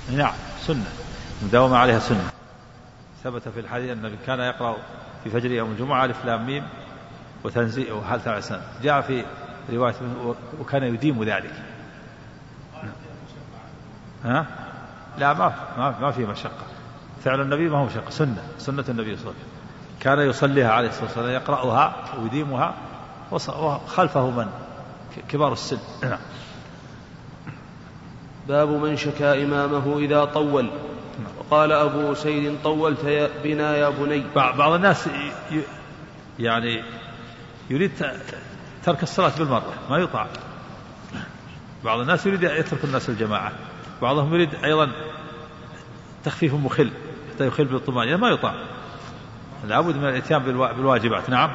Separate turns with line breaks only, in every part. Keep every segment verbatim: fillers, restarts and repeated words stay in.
نعم سنة مداومة عليها سنة. ثبت في الحديث أن النبي كان يقرأ في فجر يوم الجمعة ألف لام ميم وتنزيل وهل تعسان. جاء في رواية وكان يديم ذلك. ها؟ لا ما ما ما في مشقة. فعل النبي ما هو مشقة، سنة سنة النبي صلى الله عليه وسلم كان يصليها عليه الصلاة والسلام يقرأها ويديمها وخلفه من كبار السن.
باب من شكا إمامه إذا طول. وقال أبو سيد طولت بنا يا بني.
بعض الناس يعني يريد ترك الصلاة بالمرة ما يطاع. بعض الناس يريد يترك الناس الجماعة، بعضهم يريد أيضا تخفيف مخل حتى يخل بالطمأنينة ما يطاع. لابد من الاتيان بالواجبات. نعم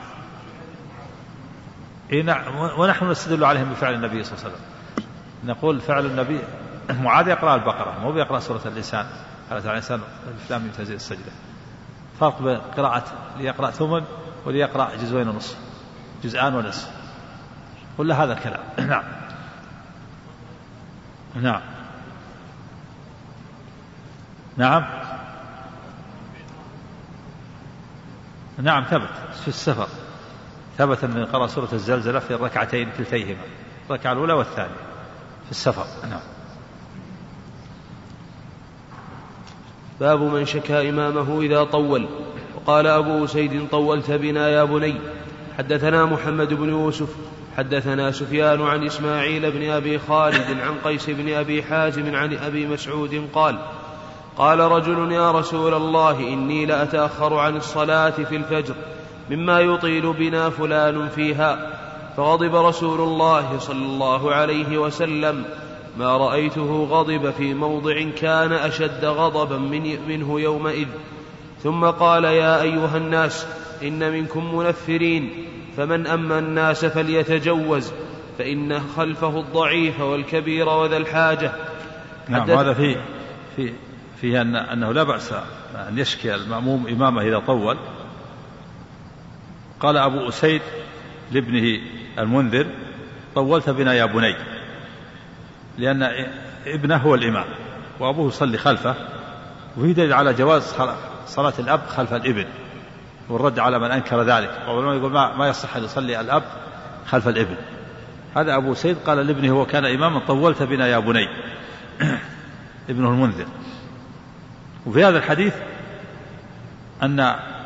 إيه نعم. ونحن نستدل عليهم بفعل النبي صلى الله عليه وسلم. نقول فعل النبي معاذ يقرأ البقرة مو بيقرأ سورة الإنسان على الإنسان الإسلام من تنزيل السجدة. فرق بين قراءة ليقرأ ثمن وليقرأ جزئين ونصف جزءان ونصف كل هذا الكلام. نعم نعم نعم نعم ثبت في السفر. ثبت أن قرأ سورة الزلزلة في الركعتين كلتيهما الركعة الأولى والثانية في السفر. نعم.
باب من شكا إمامه إذا طول. وقال أبو سيد طولت بنا يا بني. حدثنا محمد بن يوسف حدثنا سفيان عن إسماعيل بن أبي خالد عن قيس بن أبي حازم عن أبي مسعود قال قال رجل يا رسول الله إني لأتأخر عن الصلاة في الفجر مما يطيل بنا فلان فيها. فغضب رسول الله صلى الله عليه وسلم ما رأيته غضب في موضع كان أشد غضبا من منه يومئذ. ثم قال يا أيها الناس إن منكم منفرين فمن أما الناس فليتجوز فإن خلفه الضعيف والكبير وذا الحاجة.
نعم هذا في في فيه أن أنه لا بأس أن يشكي المأموم إمامه إذا طول. قال أبو أسيد لابنه المنذر طولت بنا يا بني لأن ابنه هو الإمام وأبوه يصلي خلفه وفي دليل على جواز صلاة الأب خلف الابن والرد على من أنكر ذلك يقول ما يصح أن يصلي الأب خلف الابن. هذا أبو سيد قال لابنه هو كان إماما طولت بنا يا بني ابنه المنذر. وفي هذا الحديث أن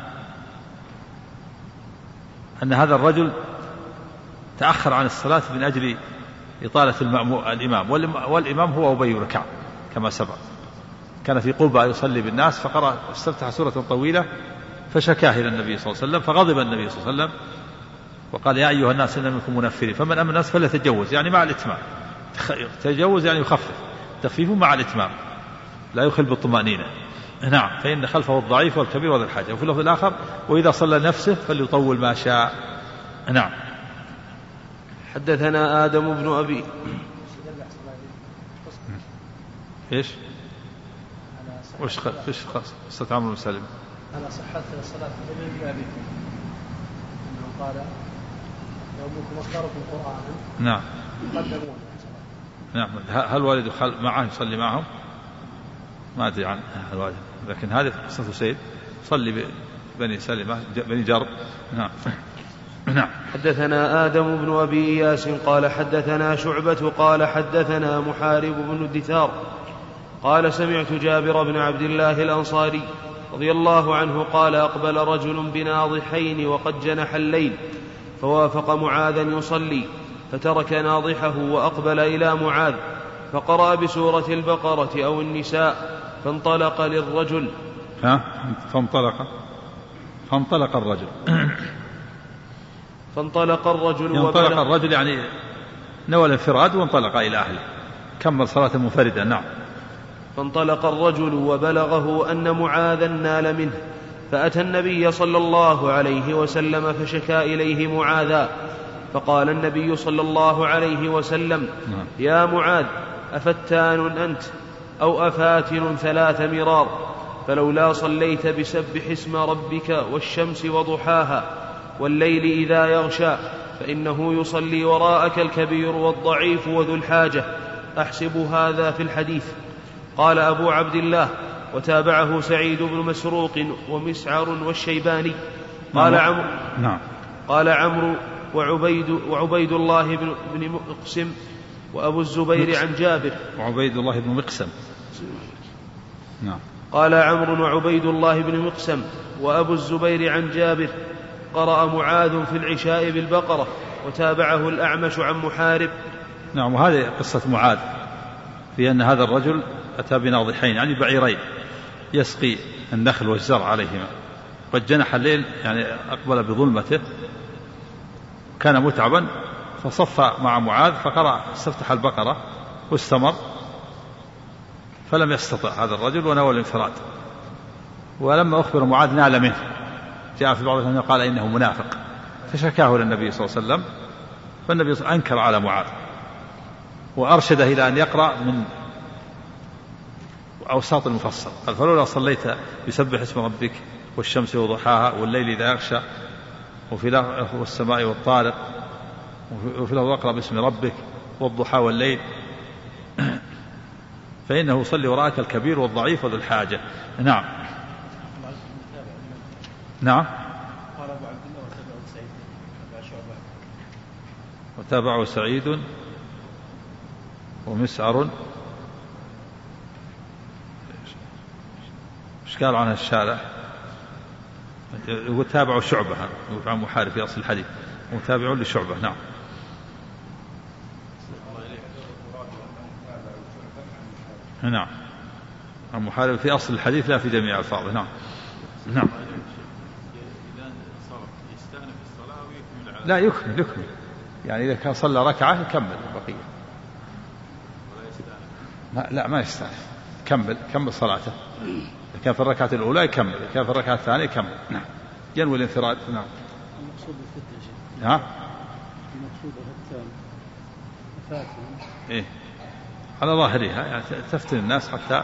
أن هذا الرجل تأخر عن الصلاة من أجل إطالة الإمام والإمام هو أبي بن كعب كما سبق. كان في قباء يصلي بالناس فقرأ استفتح سورة طويلة فشكاه إلى النبي صلى الله عليه وسلم فغضب النبي صلى الله عليه وسلم وقال يا أيها الناس إن منكم منفرين فمن أما الناس فليتجوز يعني مع الإتمام. تجوز يعني يخفف تخفيف مع الإتمام لا يخل بالطمأنينة. نعم فإن خلفه الضعيف والكبير وذا الحاجة. وفي اللفظ الآخر وإذا صلى نفسه فليطول ما شاء. نعم.
حدثنا آدم بن أبي
إيش وش فيش قصة عمرو بن سلمة
على صحة الصلاة في جميع أبيكم أنه قال لو منكم أكثركم قرآنا
نعم
قدمون.
نعم. هل والد معه يصلي معهم ما أدري عن الوالد لكن هذه قصة سيد صلي بني سلمة بني جرب. نعم. نعم.
حدثنا آدم بن أبي إياس قال حدثنا شعبة قال حدثنا محارب بن الدثار قال سمعت جابر بن عبد الله الأنصاري رضي الله عنه قال أقبل رجل بناضحين وقد جنح الليل فوافق معاذا يصلي فترك ناضحه وأقبل إلى معاذ فقرأ بسورة البقرة أو النساء فانطلق للرجل
ها فانطلق فانطلق الرجل
فانطلق الرجل
انطلق الرجل يعني نوى الانفراد وانطلق إلى أهله كمل صلاة منفردا. نعم.
فانطلق الرجل وبلغه أن معاذا نال منه فأتى النبي صلى الله عليه وسلم فشكا إليه معاذا فقال النبي صلى الله عليه وسلم يا معاذ أفتان أنت أو أفاتن ثلاث مرار فلولا صليت بسبح اسم ربك والشمس وضحاها والليل إذا يغشى فإنه يصلي وراءك الكبير والضعيف وذو الحاجة. أحسب هذا في الحديث. قال أبو عبد الله وتابعه سعيد بن مسروق ومسعر والشيباني. قال عمرو
نعم.
قال عمرو وعبيد, وعبيد الله بن, بن مقسم وأبو الزبير عن جابر.
وعبيد الله بن مقسم. نعم.
قال عمرو وعبيد الله بن مقسم وأبو الزبير عن جابر قرأ معاذ في العشاء بالبقرة وتابعه الأعمش عن محارب.
نعم. وهذه قصة معاذ في أن هذا الرجل أتى بناضحين يعني بعيرين يسقي النخل والزرع عليهما، قد جنح الليل يعني أقبل بظلمته كان متعبا فصف مع معاذ فقرأ استفتح البقرة واستمر فلم يستطع هذا الرجل ونوى الانفراد. ولما أخبر معاذ نال منه، جاء في بعض الأحاديث قال إنه منافق فشكاه للنبي صلى الله عليه وسلم، فالنبي صلى الله عليه وسلم أنكر على معاذ وأرشده إلى أن يقرأ من أوساط المفصل. قال فلولا صليت بسبح اسم ربك والشمس وضحاها والليل إذا يغشى وفي والسماء والطارق وفي له اقرأ باسم ربك والضحى والليل فإنه يصلي وراءك الكبير والضعيف وذو الحاجة. نعم. نعم.
قال أبو عبد الله وتابعه سعيد
وتابعه سعيد ومسعر. ايش قال عنها الشارع؟ وتابعه شعبة عن محارب في أصل الحديث وتابعه لشعبة. نعم. نعم. عن محارب في أصل الحديث لا في جميع ألفاظه. نعم. نعم. لا يكمل يكمل يعني إذا كان صلى ركعة يكمل البقية. لا, لا ما يستأنف، كمل كمل صلاته. إذا كان في الركعة الأولى يكمل، إذا كان في الركعة الثانية يكمل. نعم. ينوي الانفراد. نعم.
المقصود الفتنة.
ها؟
المقصود الفتنة فاتن.
إيه على ظاهرها يعني تفتن الناس حتى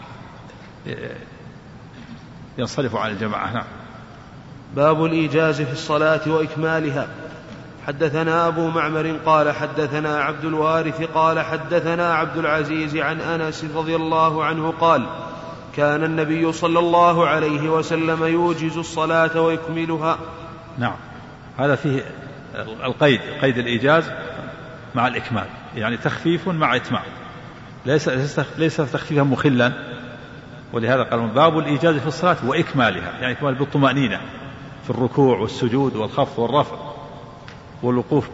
ينصرفوا عن الجماعة. نعم.
باب الإيجاز في الصلاة وإكمالها. حدثنا أبو معمر قال حدثنا عبد الوارث قال حدثنا عبد العزيز عن أنس رضي الله عنه قال كان النبي صلى الله عليه وسلم يوجز الصلاة ويكملها.
نعم. هذا فيه القيد، قيد الإيجاز مع الإكمال، يعني تخفيف مع إتمام، ليس ليس تخفيفا مخلا. ولهذا قال باب الإيجاز في الصلاة وإكمالها، يعني إكمال بالطمأنينة في الركوع والسجود والخفض والرفع والوقوف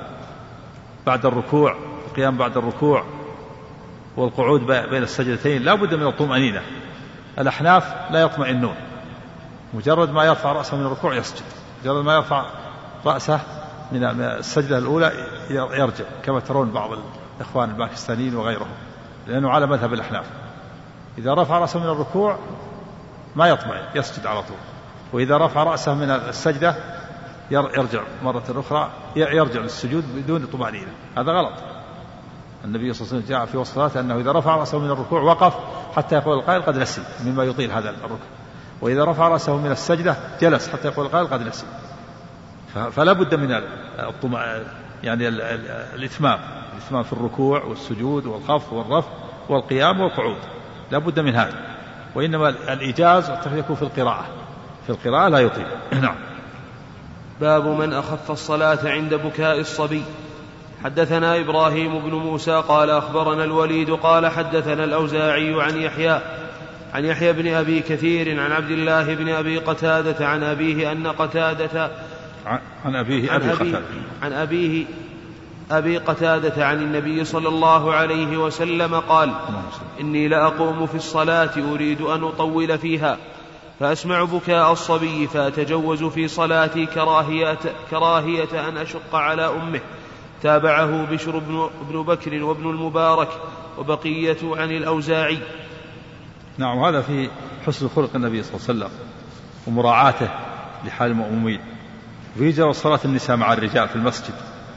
بعد الركوع، القيام بعد الركوع والقعود بين السجدتين، لا بد من الطمأنينة. الأحناف لا يطمئنون، مجرد ما يرفع رأسه من الركوع يسجد، مجرد ما يرفع رأسه من السجدة الأولى يرجع، كما ترون بعض الإخوان الباكستانيين وغيرهم، لأنه على مذهب الأحناف إذا رفع رأسه من الركوع ما يطمئن يسجد على طول، وإذا رفع رأسه من السجدة يرجع مرة أخرى يرجع للسجود بدون طمأنينة. هذا غلط. النبي صلى الله عليه وسلم جاء في وصفه أنه إذا رفع رأسه من الركوع وقف حتى يقول القائل قد نسي، مما يطيل هذا الركوع، وإذا رفع رأسه من السجدة جلس حتى يقول القائل قد نسي. فلا بد من الطمأنينة، يعني الإتمام، الإتمام في الركوع والسجود والخفض والرفع والقيام والقعود، لا بد من هذا. وإنما الإيجاز يكون في القراءة، في القراءة لا يطيل. نعم.
باب من أخف الصلاة عند بكاء الصبي. حدثنا إبراهيم بن موسى قال أخبرنا الوليد قال حدثنا الأوزاعي عن يحيى عن يحيى بن أبي كثير عن عبد الله بن أبي قتادة عن أبيه أن قتادة
عن أبيه
عن أبيه, عن أبيه أبي قتادة عن النبي صلى الله عليه وسلم قال إني لأقوم في الصلاة أريد أن أطول فيها فأسمع بكاء الصبي فأتجوز في صلاتي كراهية, كراهية أن أشق على أمه. تابعه بشر بن بكر وابن المبارك وبقية عن الأوزاعي.
نعم. هذا في حسن خلق النبي صلى الله عليه وسلم ومراعاته لحال المأمومين. ويجرى صلاة النساء مع الرجال في المسجد،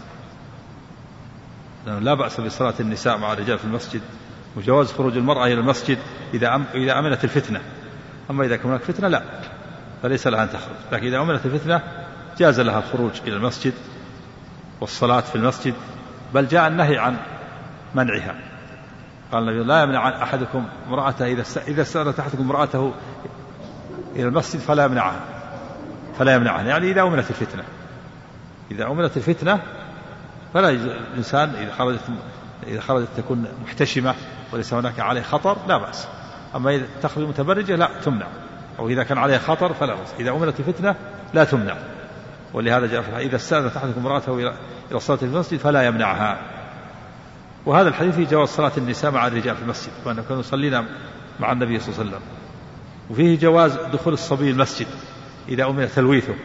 لا بأس بصلاة النساء مع الرجال في المسجد، وجواز خروج المرأة إلى المسجد إذا أم إذا أمنت الفتنة. أما إذا كانت فتنة لا، فليس لها أن تخرج، لكن إذا أمنت الفتنة جاز لها الخروج إلى المسجد والصلاة في المسجد، بل جاء النهي عن منعها. قال النبي لا يمنع أحدكم امرأته إذا استأذنت أحدكم امرأته إلى المسجد فلا يمنعها فلا يمنعها يعني إذا أمنت الفتنة إذا أمنت الفتنة فلا الإنسان إذا خرجت إذا خرجت تكون محتشمة وليس هناك عليه خطر لا بأس. أما إذا تخرج متبرجة لا تمنع، أو إذا كان عليه خطر فلا بأس. إذا أمنت الفتنة لا تمنع. ولهذا جاء إذا استأذنت أحدكم امرأته إلى الصلاة في المسجد فلا يمنعها. وهذا الحديث في جواز صلاة النساء مع الرجال في المسجد، وأنه كانوا يصلين مع النبي صلى الله عليه وسلم. وفيه جواز دخول الصبي المسجد إذا أمن تلويثه.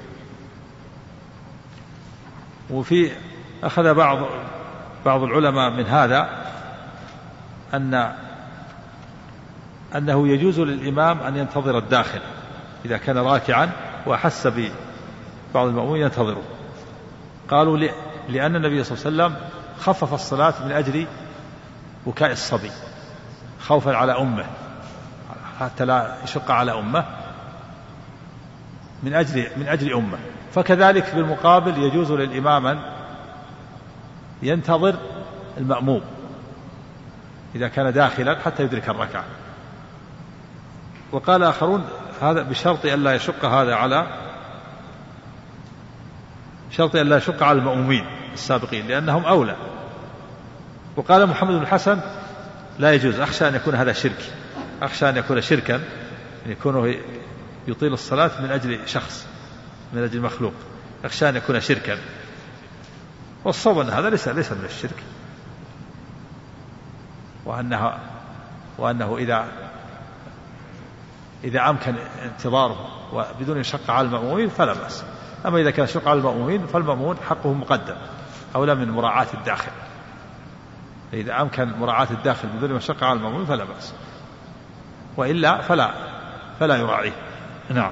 وفي أخذ بعض بعض العلماء من هذا أن أنه يجوز للإمام أن ينتظر الداخل إذا كان راكعا وأحس ببعض المأمومين ينتظره. قالوا لأن النبي صلى الله عليه وسلم خفف الصلاة من أجل بكاء الصبي خوفا على أمه حتى لا يشق على أمه من أجل من أجل أمه. فكذلك بالمقابل يجوز للإمام أن ينتظر المأموم إذا كان داخلا حتى يدرك الركعة. وقال آخرون هذا بشرط أن لا يشق هذا على شرط أن لا يشق على المأمومين السابقين لأنهم أولى. وقال محمد بن الحسن لا يجوز، أخشى أن يكون هذا شرك، أخشى أن يكون شركا أن يكون يطيل الصلاة من أجل شخص من أجل مخلوق، أخشى أن يكون شركا. والصواب أن هذا ليس ليس من الشرك، وأنه وأنه إذا إذا أمكن انتظاره وبدون شق على المأمومين فلا بأس. أما إذا كان شق على المأمومين فالمأمون حقه مقدم أولى من مراعاة الداخل. إذا أمكن مراعاة الداخل بدون مشقة على المأمومين فلا بأس، وإلا فلا فلا يراعيه. نعم.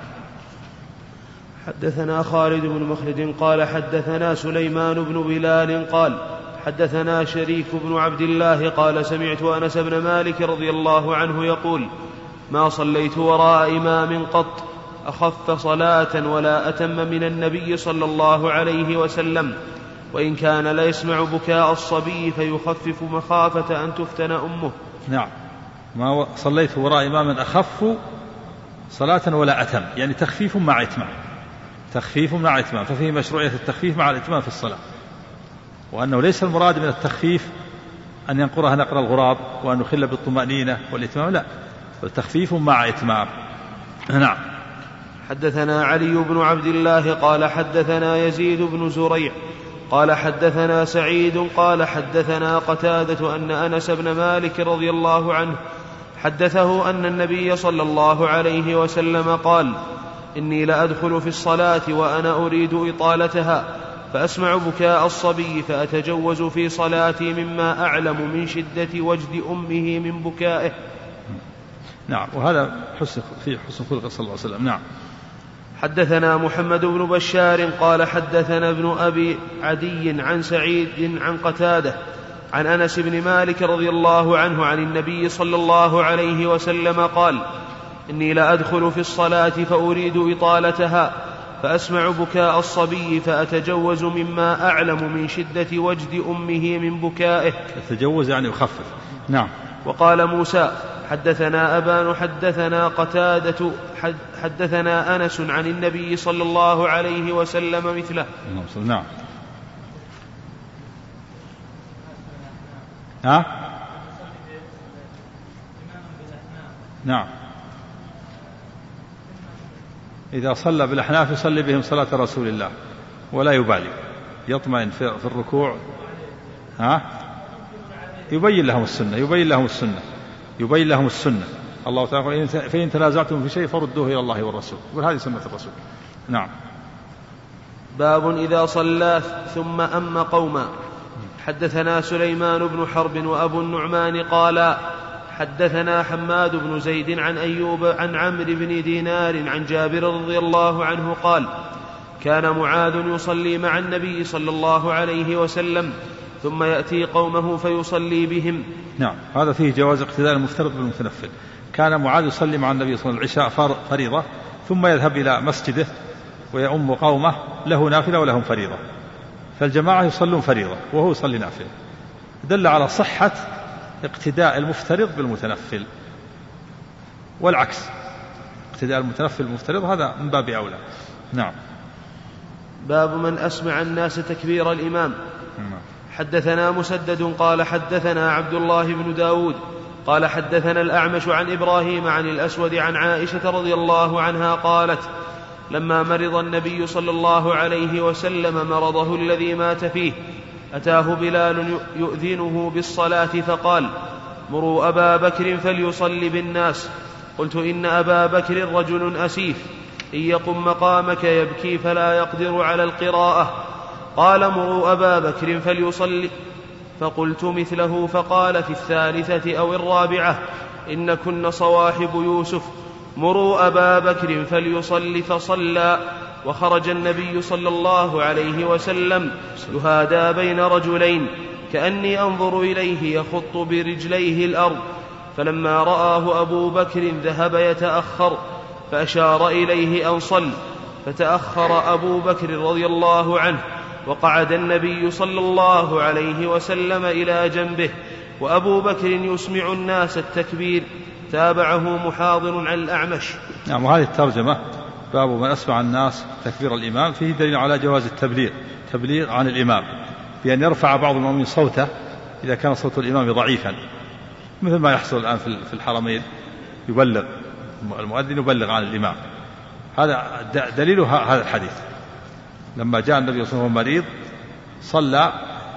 حدثنا خالد بن مخلد قال حدثنا سليمان بن بلال قال حدثنا شريك بن عبد الله قال سمعت أنس بن مالك رضي الله عنه يقول ما صليت وراء إمام قط أخف صلاة ولا أتم من النبي صلى الله عليه وسلم، وإن كان لا يسمع بكاء الصبي فيخفف مخافة أن تفتن أمه.
نعم. ما صليت وراء إمام أخف صلاة ولا أتم، يعني تخفيف مع إتمام، تخفيف مع إتمام، ففيه مشروعية التخفيف مع الإتمام في الصلاة، وأنه ليس المراد من التخفيف أن ينقرها نقر الغراب وأن نخل بالطمأنينة والإتمام، لا، التخفيف مع إتمام. نعم.
حدثنا علي بن عبد الله قال حدثنا يزيد بن زريع قال حدثنا سعيد قال حدثنا قتادة أن أنس بن مالك رضي الله عنه حدثه أن النبي صلى الله عليه وسلم قال إني لأدخل في الصلاة وأنا أريد إطالتها فأسمع بكاء الصبي فأتجوز في صلاتي مما أعلم من شدة وجد أمه من بكائه.
نعم. وهذا حسن في حسن خلق صلى الله عليه وسلم. نعم.
حدثنا محمد بن بشار قال حدثنا ابن أبي عدي عن سعيد عن قتادة عن أنس بن مالك رضي الله عنه عن النبي صلى الله عليه وسلم قال إني لأدخل في الصلاة فأريد إطالتها فأسمع بكاء الصبي فأتجوز مما أعلم من شدة وجد أمه من بكائه.
يتجوز يعني يخفف. نعم.
وقال موسى حدثنا أبان حدثنا قتادة حدثنا أنس عن النبي صلى الله عليه وسلم مثله.
نعم. ها؟ نعم. إذا صلى بالأحناف يصلي بهم صلاة رسول الله ولا يبالي، يطمئن في الركوع. ها؟ يبين لهم السنة يبين لهم السنة يبين لهم السنة الله تعالى فإن تنازعتم في شيء فردوه إلى الله والرسول، وهذه سنة الرسول. نعم.
باب إذا صلى ثم أم قوما. حدثنا سليمان بن حرب وأبو النعمان قال حدثنا حماد بن زيد عن أيوب عن عمرو بن دينار عن جابر رضي الله عنه قال كان معاذ يصلي مع النبي صلى الله عليه وسلم ثم يأتي قومه فيصلي بهم.
نعم. هذا فيه جواز اقتداء المفترض بالمتنفل. كان معاذ يصلي مع النبي صلى الله عليه وسلم العشاء فريضة ثم يذهب إلى مسجده ويؤم قومه له نافلة ولهم فريضة، فالجماعة يصلون فريضة وهو يصلي نافلة، دل على صحة اقتداء المفترض بالمتنفل، والعكس اقتداء المتنفل بالمفترض هذا من باب أولى. نعم.
باب من أسمع الناس تكبير الإمام. حدثنا مسدد قال حدثنا عبد الله بن داود قال حدثنا الأعمش عن إبراهيم عن الأسود عن عائشة رضي الله عنها قالت لما مرض النبي صلى الله عليه وسلم مرضه الذي مات فيه أتاه بلال يؤذنه بالصلاة فقال مروا أبا بكر فليصلي بالناس. قلت إن أبا بكر رجل أسيف إن يقم مقامك يبكي فلا يقدر على القراءة. قال مروا أبا بكر فليصلي، فقلت مثله. فقال في الثالثة أو الرابعة إن كن صواحب يوسف مروا أبا بكر فليصلي، فصلى. وخرج النبي صلى الله عليه وسلم يهادى بين رجلين كأني أنظر إليه يخط برجليه الأرض، فلما رآه أبو بكر ذهب يتأخر فأشار إليه أن صل، فتأخر أبو بكر رضي الله عنه، وقعد النبي صلى الله عليه وسلم إلى جنبه وأبو بكر يسمع الناس التكبير. تابعه محاضر عن الأعمش.
نعم. وهذه الترجمة باب من أسمع الناس تكبير الإمام فيه دليل على جواز التبليغ تبليغ عن الإمام بأن يرفع بعض المؤمنين صوته إذا كان صوت الإمام ضعيفا، مثل ما يحصل الآن في الحرمين، يبلغ المؤذن يبلغ عن الإمام. هذا دليل هذا الحديث. لما جاء النبي صلى الله عليه وسلم مريض صلى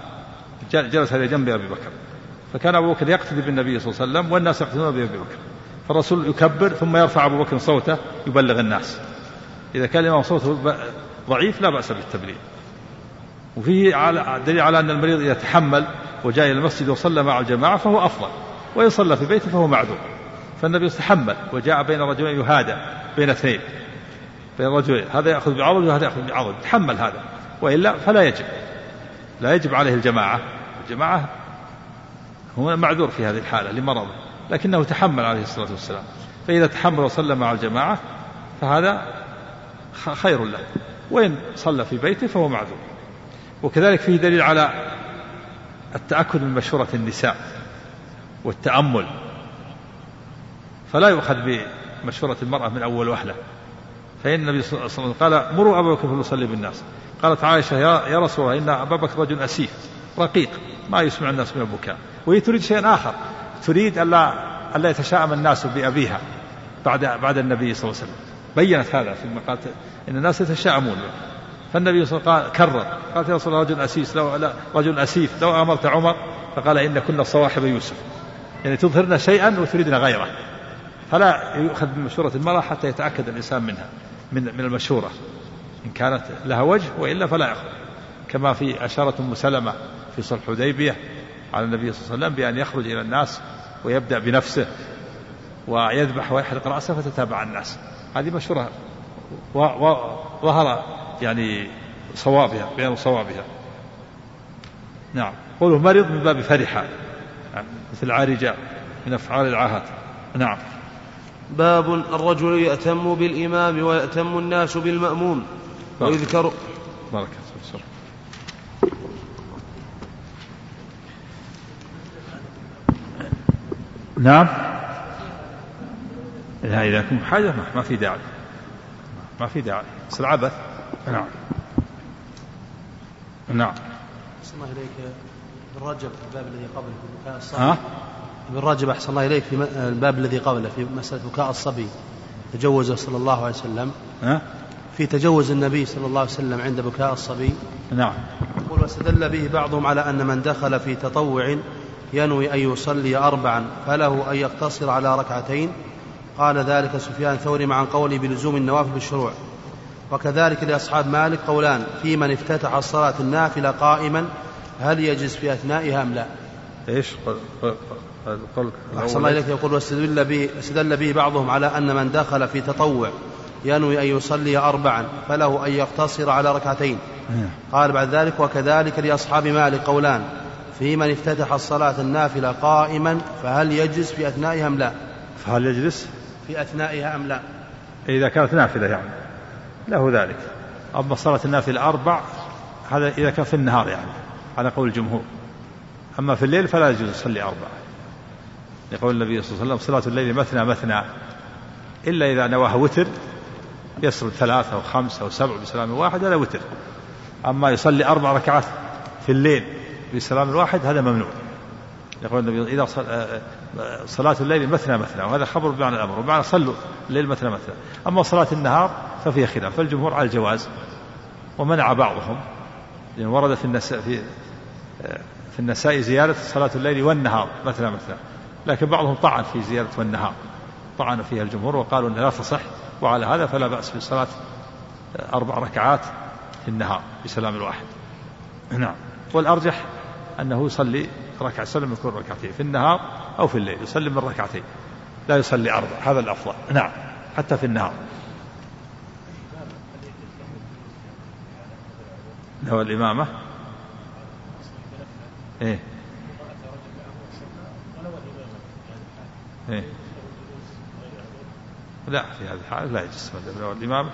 جلس إلى جنب أبي بكر، فكان أبو بكر يقتدي بالنبي صلى الله عليه وسلم والناس يقتدون بأبي بكر، فالرسول يكبر ثم يرفع أبو بكر صوته يبلغ الناس. إذا كان الإمام صوته ضعيف لا بأس بالتبليغ. وفيه دليل على أن المريض إذا تحمل وجاء إلى المسجد وصلى مع الجماعة فهو أفضل، وإن صلى في بيته فهو معذور. فالنبي يتحمل وجاء بين رجلين يهادى بين اثنين بين رجلين، هذا يأخذ بعضد وهذا يأخذ بعضد، تحمل هذا، وإلا فلا يجب لا يجب عليه الجماعة. الجماعة هو معذور في هذه الحالة لمرضه، لكنه تحمل عليه الصلاة والسلام، فإذا تحمل وصلى مع الجماعة فهذا خير له، وإن صلى في بيته فهو معذور. وكذلك فيه دليل على التأكد من مشورة النساء والتأمل، فلا يؤخذ بمشورة المرأة من أول وهلة. فإن النبي صلى الله عليه وسلم قال مروا أبا بكر فليصلي بالناس. قالت عائشة يا رسول الله إن أبا بكر رجل أسيف رقيق ما يسمع الناس من البكاء، وهي تريد شيئا آخر، تريد ألا ألا يتشائم الناس بأبيها بعد بعد النبي صلى الله عليه وسلم. بينت هذا في المقالة إن الناس يتشائمون. فالنبي صلى الله عليه وسلم كرر قالت يا رسول الله رجل أسيف لو لا رجل أسيف لو أمرت عمر، فقال إن كنا صواحب يوسف، يعني تظهرنا شيئا وتريدنا غيره. فلا يؤخذ بمشورة المرأة حتى يتأكد الإنسان منها من من المشورة إن كانت لها وجه، وإلا فلا يأخذ. كما في أشارة أم سلمة في صلح الحديبية على النبي صلى الله عليه وسلم بأن يخرج إلى الناس ويبدأ بنفسه ويذبح ويحلق رأسه فتتابع الناس. هذه مشورة وظهر يعني صوابها بيان صوابها. نعم. قوله مرض من باب فرحة، يعني مثل عارجة من أفعال العاهات. نعم.
باب الرجل يأتم بالإمام ويأتم الناس بالمأموم. ويذكر
بارك الله. نعم. إذا كنت حاجة ما في داعي ما في داعي بس العبث. نعم. نعم.
أحسن الله إليك ابن رجب في الباب الذي قبله في بكاء الصبي. ابن رجب أحسن الله إليك في الباب الذي قبله في مسألة بكاء الصبي تجوزه صلى الله عليه وسلم.
ها؟
في تجوز النبي صلى الله عليه وسلم عند بكاء الصبي.
نعم.
يقول واستدل به بعضهم على أن من دخل في تطوع ينوي أن يصلي أربعا فله أن يقتصر على ركعتين. قال ذلك سفيان الثوري مع قوله بلزوم النوافل بالشروع. وكذلك لأصحاب مالك قولان في من افتتح الصلاة النافلة قائما هل يجلس في أثنائها أم لا.
إيش قول
أحسن الله إليك. يقول واستدل به, واستدل به بعضهم على أن من دخل في تطوع ينوي أن يصلي أربعا فله أن يقتصر على ركعتين. قال بعد ذلك وكذلك لأصحاب مالك قولان في من افتتح الصلاة النافلة قائما فهل يجلس في أثنائها أم لا.
فهل يجلس
في أثنائها أم لا.
إذا كانت نافلة يعني له ذلك. أما صلاة النافلة أربع هذا إذا كان في النهار يعني على قول الجمهور، أما في الليل فلا يجوز يصلي أربع. يقول النبي صلى الله عليه وسلم: صلاة الليل مثنى مثنى، إلا إذا نواها وتر يسرد ثلاثة أو خمسة أو سبع بسلام واحد، هذا وتر. أما يصلي أربع ركعات في الليل بسلام واحد هذا ممنوع. يقول النبي: إذا صلاة الليل مثنى مثنى، وهذا خبر بمعنى الأمر، ومعنى صلوا الليل مثنى مثنى. أما صلاة النهار ففيها خلاف، فالجمهور على الجواز، ومنع بعضهم، لأن يعني ورد في النساء في في النساء زيادة صلاة الليل والنهار مثنى مثنى، لكن بعضهم طعن في زيادة والنهار، طعن فيها الجمهور وقالوا أنها لا تصح، وعلى هذا فلا بأس بصلاة أربع ركعات في النهار بسلام الواحد. نعم. والأرجح أنه يصلي ركعة، يسلم يكون ركعتين في النهار أو في الليل، يسلم من ركعتين، لا يصلي أربع، هذا الأفضل. نعم، حتى في النهار. هو الإمامة إيه إيه لا، في هذه الحالة لا يجوز الإمامة.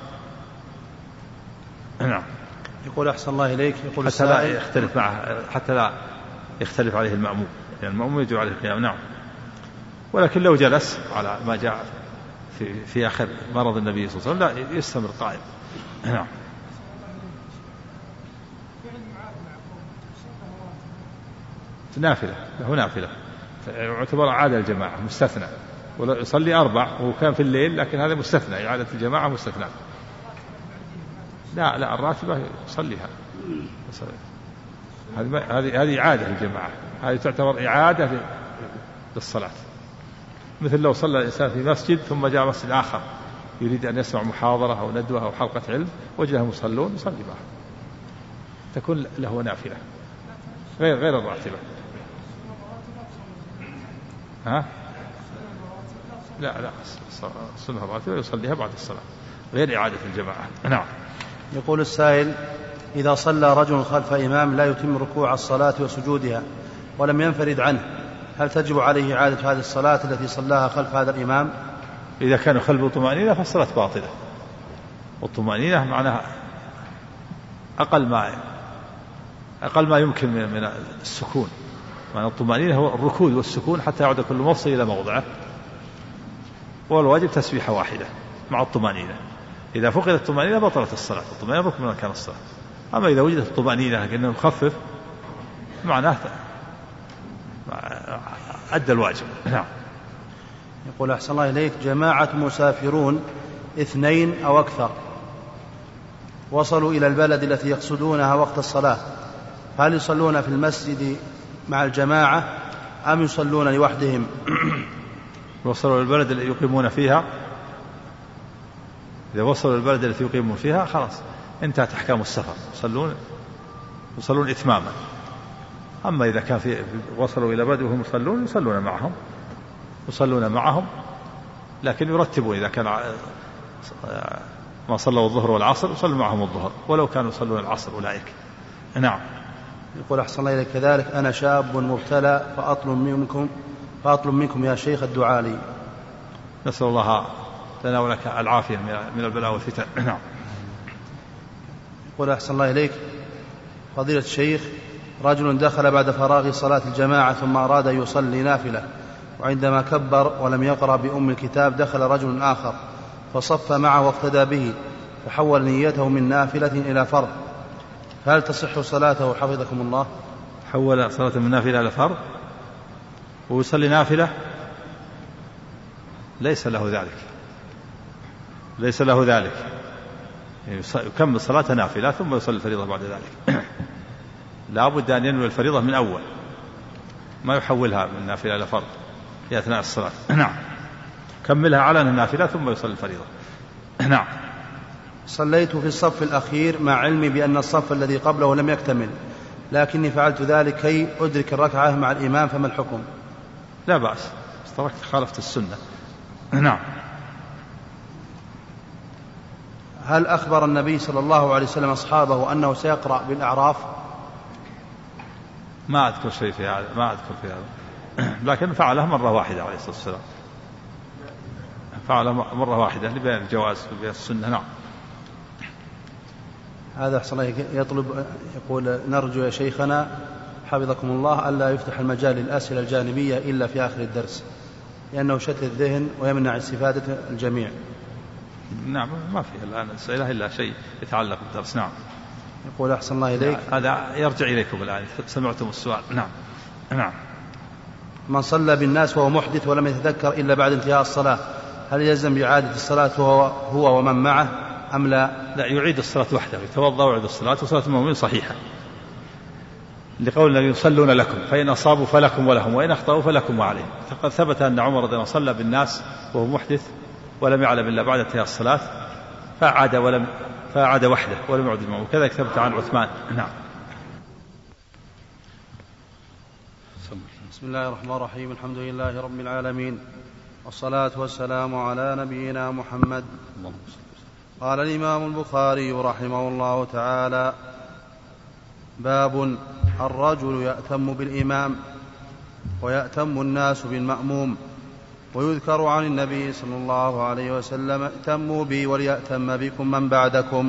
نعم.
يقول: أحسن الله إليك. يقول:
حتى لا يختلف معه، حتى لا يختلف عليه المأموم، يعني المأموم يجب عليه القيام. نعم. ولكن لو جلس على ما جاء في في آخر مرض النبي صلى الله عليه وسلم لا يستمر قائم. نعم. نافلة، له نافلة يعتبر عادة الجماعة، مستثنى، ولا يصلي أربع وكان في الليل، لكن هذا مستثنى، إعادة الجماعة مستثنى. لا لا، الراتبة يصليها، هذه هذه هذه إعادة الجماعة، هذه تعتبر إعادة للصلاة. مثل لو صلى الإنسان في مسجد ثم جاء مسجد آخر يريد أن يسمع محاضرة أو ندوة أو حلقة علم وجدهم يصلون، يصلي معهم، تكون له نافلة غير غير الراتبة. ها؟ لا لا، السنة الراتبة يصليها بعد الصلاة غير إعادة الجماعة. نعم.
يقول السائل: إذا صلى رجل خلف إمام لا يتم ركوع الصلاة وسجودها ولم ينفرد عنه، هل تجب عليه إعادة هذه الصلاة التي صلاها خلف هذا الإمام؟
إذا كان خلفه طمأنينة فالصلاة باطلة، والطمأنينة معناها أقل ما أقل ما يمكن من السكون. معنى الطمأنينة هو الركود والسكون حتى يعود كل مفصل إلى موضعه، والواجب تسبيحة واحدة مع الطمأنينة. إذا فقدت الطمأنينة بطلت الصلاة، الطمأنينة ركن من أركان الصلاة. أما إذا وجدت الطمأنينة لكنه يخفف معناه أدى الواجب. نعم.
يقول: أحسن الله إليك. جماعة مسافرون اثنين أو أكثر وصلوا إلى البلد التي يقصدونها وقت الصلاة، هل يصلون في المسجد مع الجماعة أم يصلون لوحدهم؟
وصلوا البلد التي يقيمون فيها، إذا وصلوا البلد التي يقيمون فيها خلاص انتهت أحكام السفر، يصلون يصلون إتماما. أما إذا كان في وصلوا إلى بلد وهم يصلون يصلون معهم يصلون معهم لكن يرتبوا، إذا كان ما صلوا الظهر والعصر يصلوا معهم الظهر ولو كانوا يصلون العصر أولئك. نعم.
يقول: أحسن الله إليك. كذلك أنا شاب مبتلى فأطلب منكم فأطلب منكم يا شيخ الدعاء لي.
نسأل الله لنا ولك العافية من البلاء والفتن. نعم.
يقول: أحسن الله إليك. فضيلة الشيخ، رجل دخل بعد فراغ صلاة الجماعة ثم أراد أن يصلي نافلة، وعندما كبر ولم يقرأ بأم الكتاب دخل رجل آخر فصف معه واقتدى به، فحول نيته من نافلة إلى فرض، هل تصح صلاته حفظكم الله؟
حول صلاة من نافلة إلى فرض ويصلي نافلة؟ ليس له ذلك، ليس له ذلك، يكمل صلاة نافلة ثم يصلي الفريضة بعد ذلك. لا بد أن ينوي الفريضة من أول، ما يحولها من نافلة إلى فرض في أثناء الصلاة. نعم. كملها على النافلة ثم يصلي الفريضة. نعم.
صليت في الصف الأخير مع علمي بأن الصف الذي قبله لم يكتمل، لكني فعلت ذلك كي أدرك الركعة مع الإمام، فما الحكم؟
لا بأس، تركت خالفت السنة. نعم.
هل أخبر النبي صلى الله عليه وسلم أصحابه أنه سيقرأ بالأعراف؟
ما أذكر شيء في هذا، ما أذكر في هذا، لكن فعله مرة واحدة عليه الصلاة والسلام، فعله مرة واحدة لبيان الجواز وبيان السنة. نعم.
هذا أحسن الله يطلب، يقول: نرجو يا شيخنا حفظكم الله ألا يفتح المجال للأسئلة الجانبية إلا في آخر الدرس. لأنه شتت الذهن ويمنع استفادة الجميع.
نعم ما في الآن الأسئلة إلا شيء يتعلق بالدرس. نعم.
يقول أحسن الله إليك.
هذا يرجع إليكم الآن سمعتم السؤال. نعم. نعم.
من صلى بالناس وهو محدث ولم يتذكر إلا بعد انتهاء الصلاة هل يلزم بإعادة الصلاة هو, هو ومن معه أم لا؟
لا، يعيد الصلاة وحده، يتوضأ ويعيد الصلاة، وصلاة المؤمنين صحيحة لقول النبي يصلون لكم فإن أصابوا فلكم ولهم وإن أخطأوا فلكم وعليهم. فقد ثبت أن عمر رضي الله عنه صلى بالناس وهو محدث ولم يعلم إلا بعد انتهاء الصلاة فأعاد ولم فأعاد وحده ولم يعد المأموم. كذلك ثبت عن عثمان. نعم.
بسم الله الرحمن الرحيم. الحمد لله رب العالمين والصلاة والسلام على نبينا محمد. قال الإمام البخاري رحمه الله تعالى: باب الرجل يأتم بالإمام ويأتم الناس بالمأموم. ويذكر عن النبي صلى الله عليه وسلم: ائتموا بي وليأتم بكم من بعدكم.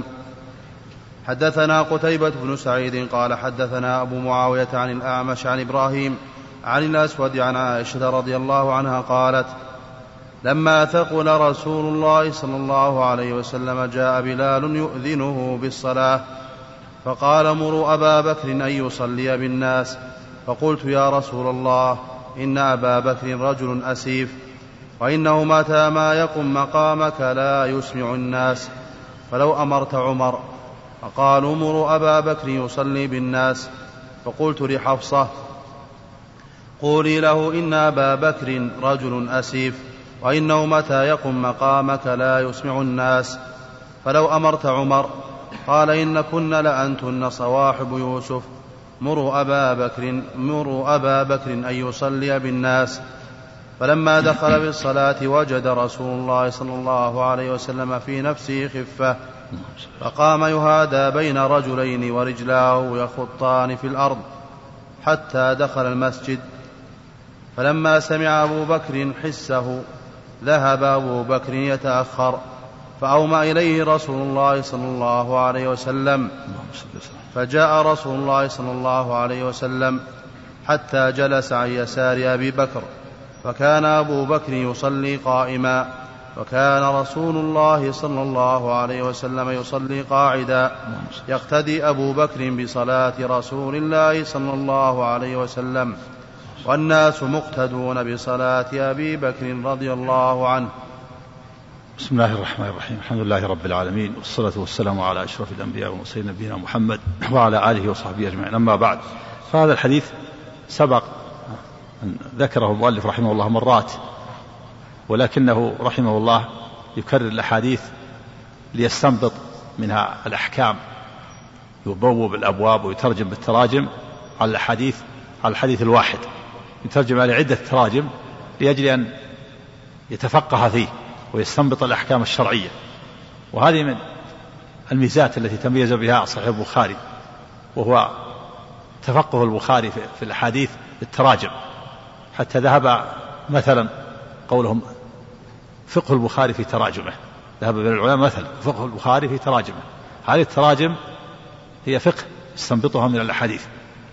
حدثنا قتيبة بن سعيد قال حدثنا أبو معاوية عن الأعمش عن إبراهيم عن الأسود عن عائشة رضي الله عنها قالت: لما ثقل رسول الله صلى الله عليه وسلم جاء بلال يؤذنه بالصلاة فقال: مروا أبا بكر أن يصلي بالناس. فقلت: يا رسول الله، إن أبا بكر رجل أسيف وإنه متى ما يقم مقامك لا يسمع الناس، فلو أمرت عمر. فقالوا: مروا أبا بكر يصلي بالناس. فقلت لحفصة: قولي له إن أبا بكر رجل أسيف وإنه متى يقم مقامك لا يسمع الناس، فلو أمرت عمر. قال: إن كن لأنتن صواحب يوسف، مروا أبا بكر, مروا أبا بكر أن يصلي بالناس. فلما دخل بالصلاة وجد رسول الله صلى الله عليه وسلم في نفسه خفة، فقام يهادى بين رجلين ورجلاه يخطان في الأرض حتى دخل المسجد. فلما سمع أبو بكر حسه ذهب أبو بكر يتأخر، فأومى إليه رسول الله صلى الله عليه وسلم، فجاء رسول الله صلى الله عليه وسلم حتى جلس عن يسار أبي بكر، فكان أبو بكر يصلي قائما، وكان رسول الله صلى الله عليه وسلم يصلي قاعدا، يقتدي أبو بكر بصلاة رسول الله صلى الله عليه وسلم، والناس مقتدون بصلاة أبي بكر رضي الله عنه.
بسم الله الرحمن الرحيم. الحمد لله رب العالمين، والصلاة والسلام على أشرف الأنبياء والمرسلين نبينا محمد وعلى آله وصحبه أجمعين. أما بعد، فهذا الحديث سبق أن ذكره المؤلف رحمه الله مرات، ولكنه رحمه الله يكرر الأحاديث ليستنبط منها الأحكام، يبوب الأبواب ويترجم بالتراجم على الحديث على الحديث الواحد، يترجم على عدة تراجم لأجل أن يتفقه فيه ويستنبط الأحكام الشرعية. وهذه من الميزات التي تميز بها صحيح البخاري، وهو تفقه البخاري في الأحاديث بالتراجم، حتى ذهب مثلا قولهم فقه البخاري في تراجمه، ذهب من العلماء مثلا فقه البخاري في تراجمه. هذه التراجم هي فقه يستنبطها من الأحاديث،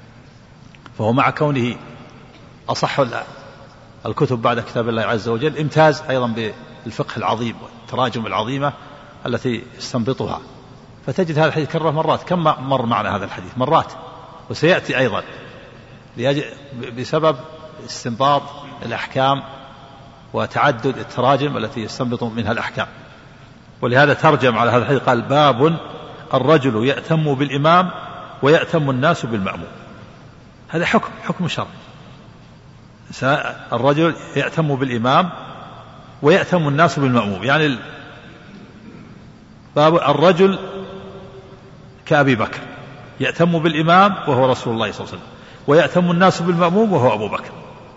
فهو مع كونه أصح الكتب بعد كتاب الله عز وجل امتاز أيضا بالفقه العظيم والتراجم العظيمة التي يستنبطها. فتجد هذا الحديث كرره مرات. كم مر معنا هذا الحديث؟ مرات، وسيأتي أيضا بسبب استنباط الأحكام وتعدد التراجم التي يستنبط منها الأحكام. ولهذا ترجم على هذا الحديث قال: باب الرجل يأتم بالإمام ويأتم الناس بالمأموم. هذا حكم حكم شرعي، الرجل يأتم بالإمام ويأتم الناس بالمأموم. يعني باب الرجل كأبي بكر يأتم بالإمام وهو رسول الله صلى الله عليه وسلم، ويأتم الناس بالمأموم وهو أبو بكر.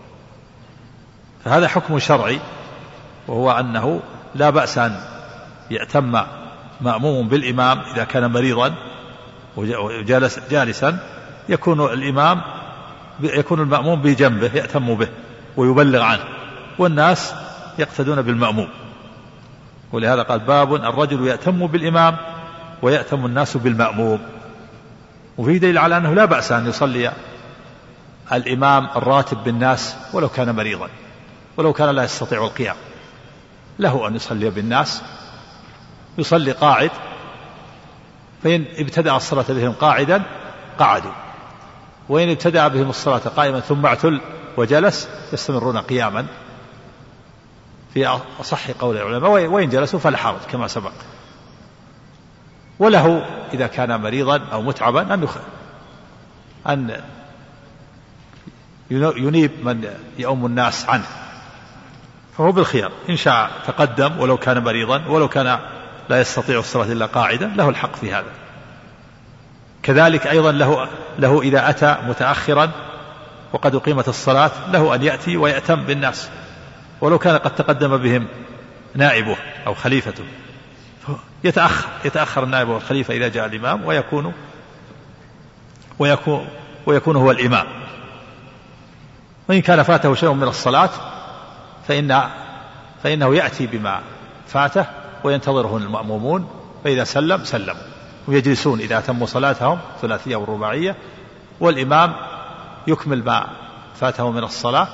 فهذا حكم شرعي، وهو أنه لا بأس أن يأتم مأموم بالإمام إذا كان مريضا وجالس جالسا، يكون الإمام يكون المأموم بجنبه يأتم به ويبلغ عنه، والناس يقتدون بالمأموم. ولهذا قال: باب الرجل يأتم بالإمام ويأتم الناس بالمأموم. وفي دليل على أنه لا بأس أن يصلي الإمام الراتب بالناس ولو كان مريضا، ولو كان لا يستطيع القيام له أن يصلي بالناس، يصلي قاعد، فإن ابتدأ الصلاة بهم قاعدا قعدوا، وإن ابتدأ بهم الصلاة قائما ثم اعتل وجلس يستمرون قياما في أصح قول العلماء، وإن جلسوا فلا حرج كما سبق. وله إذا كان مريضا أو متعبا أن أن ينيب من يؤم الناس عنه، فهو بالخيار، إن شاء تقدم ولو كان مريضا، ولو كان لا يستطيع الصلاة إلا قاعدا له الحق في هذا. كذلك أيضا له, له إذا أتى متأخرا وقد أقيمت الصلاة له أن يأتي ويأتم بالناس ولو كان قد تقدم بهم نائبه أو خليفته، يتأخر يتأخر النائب والخليفة إذا جاء الإمام ويكون ويكون, ويكون هو الإمام. وإن كان فاته شيء من الصلاة فإن فإنه يأتي بما فاته وينتظره المأمومون، فإذا سلم سلموا ويجلسون إذا أتموا صلاتهم ثلاثية ورباعية، والإمام يكمل ما فاته من الصلاة،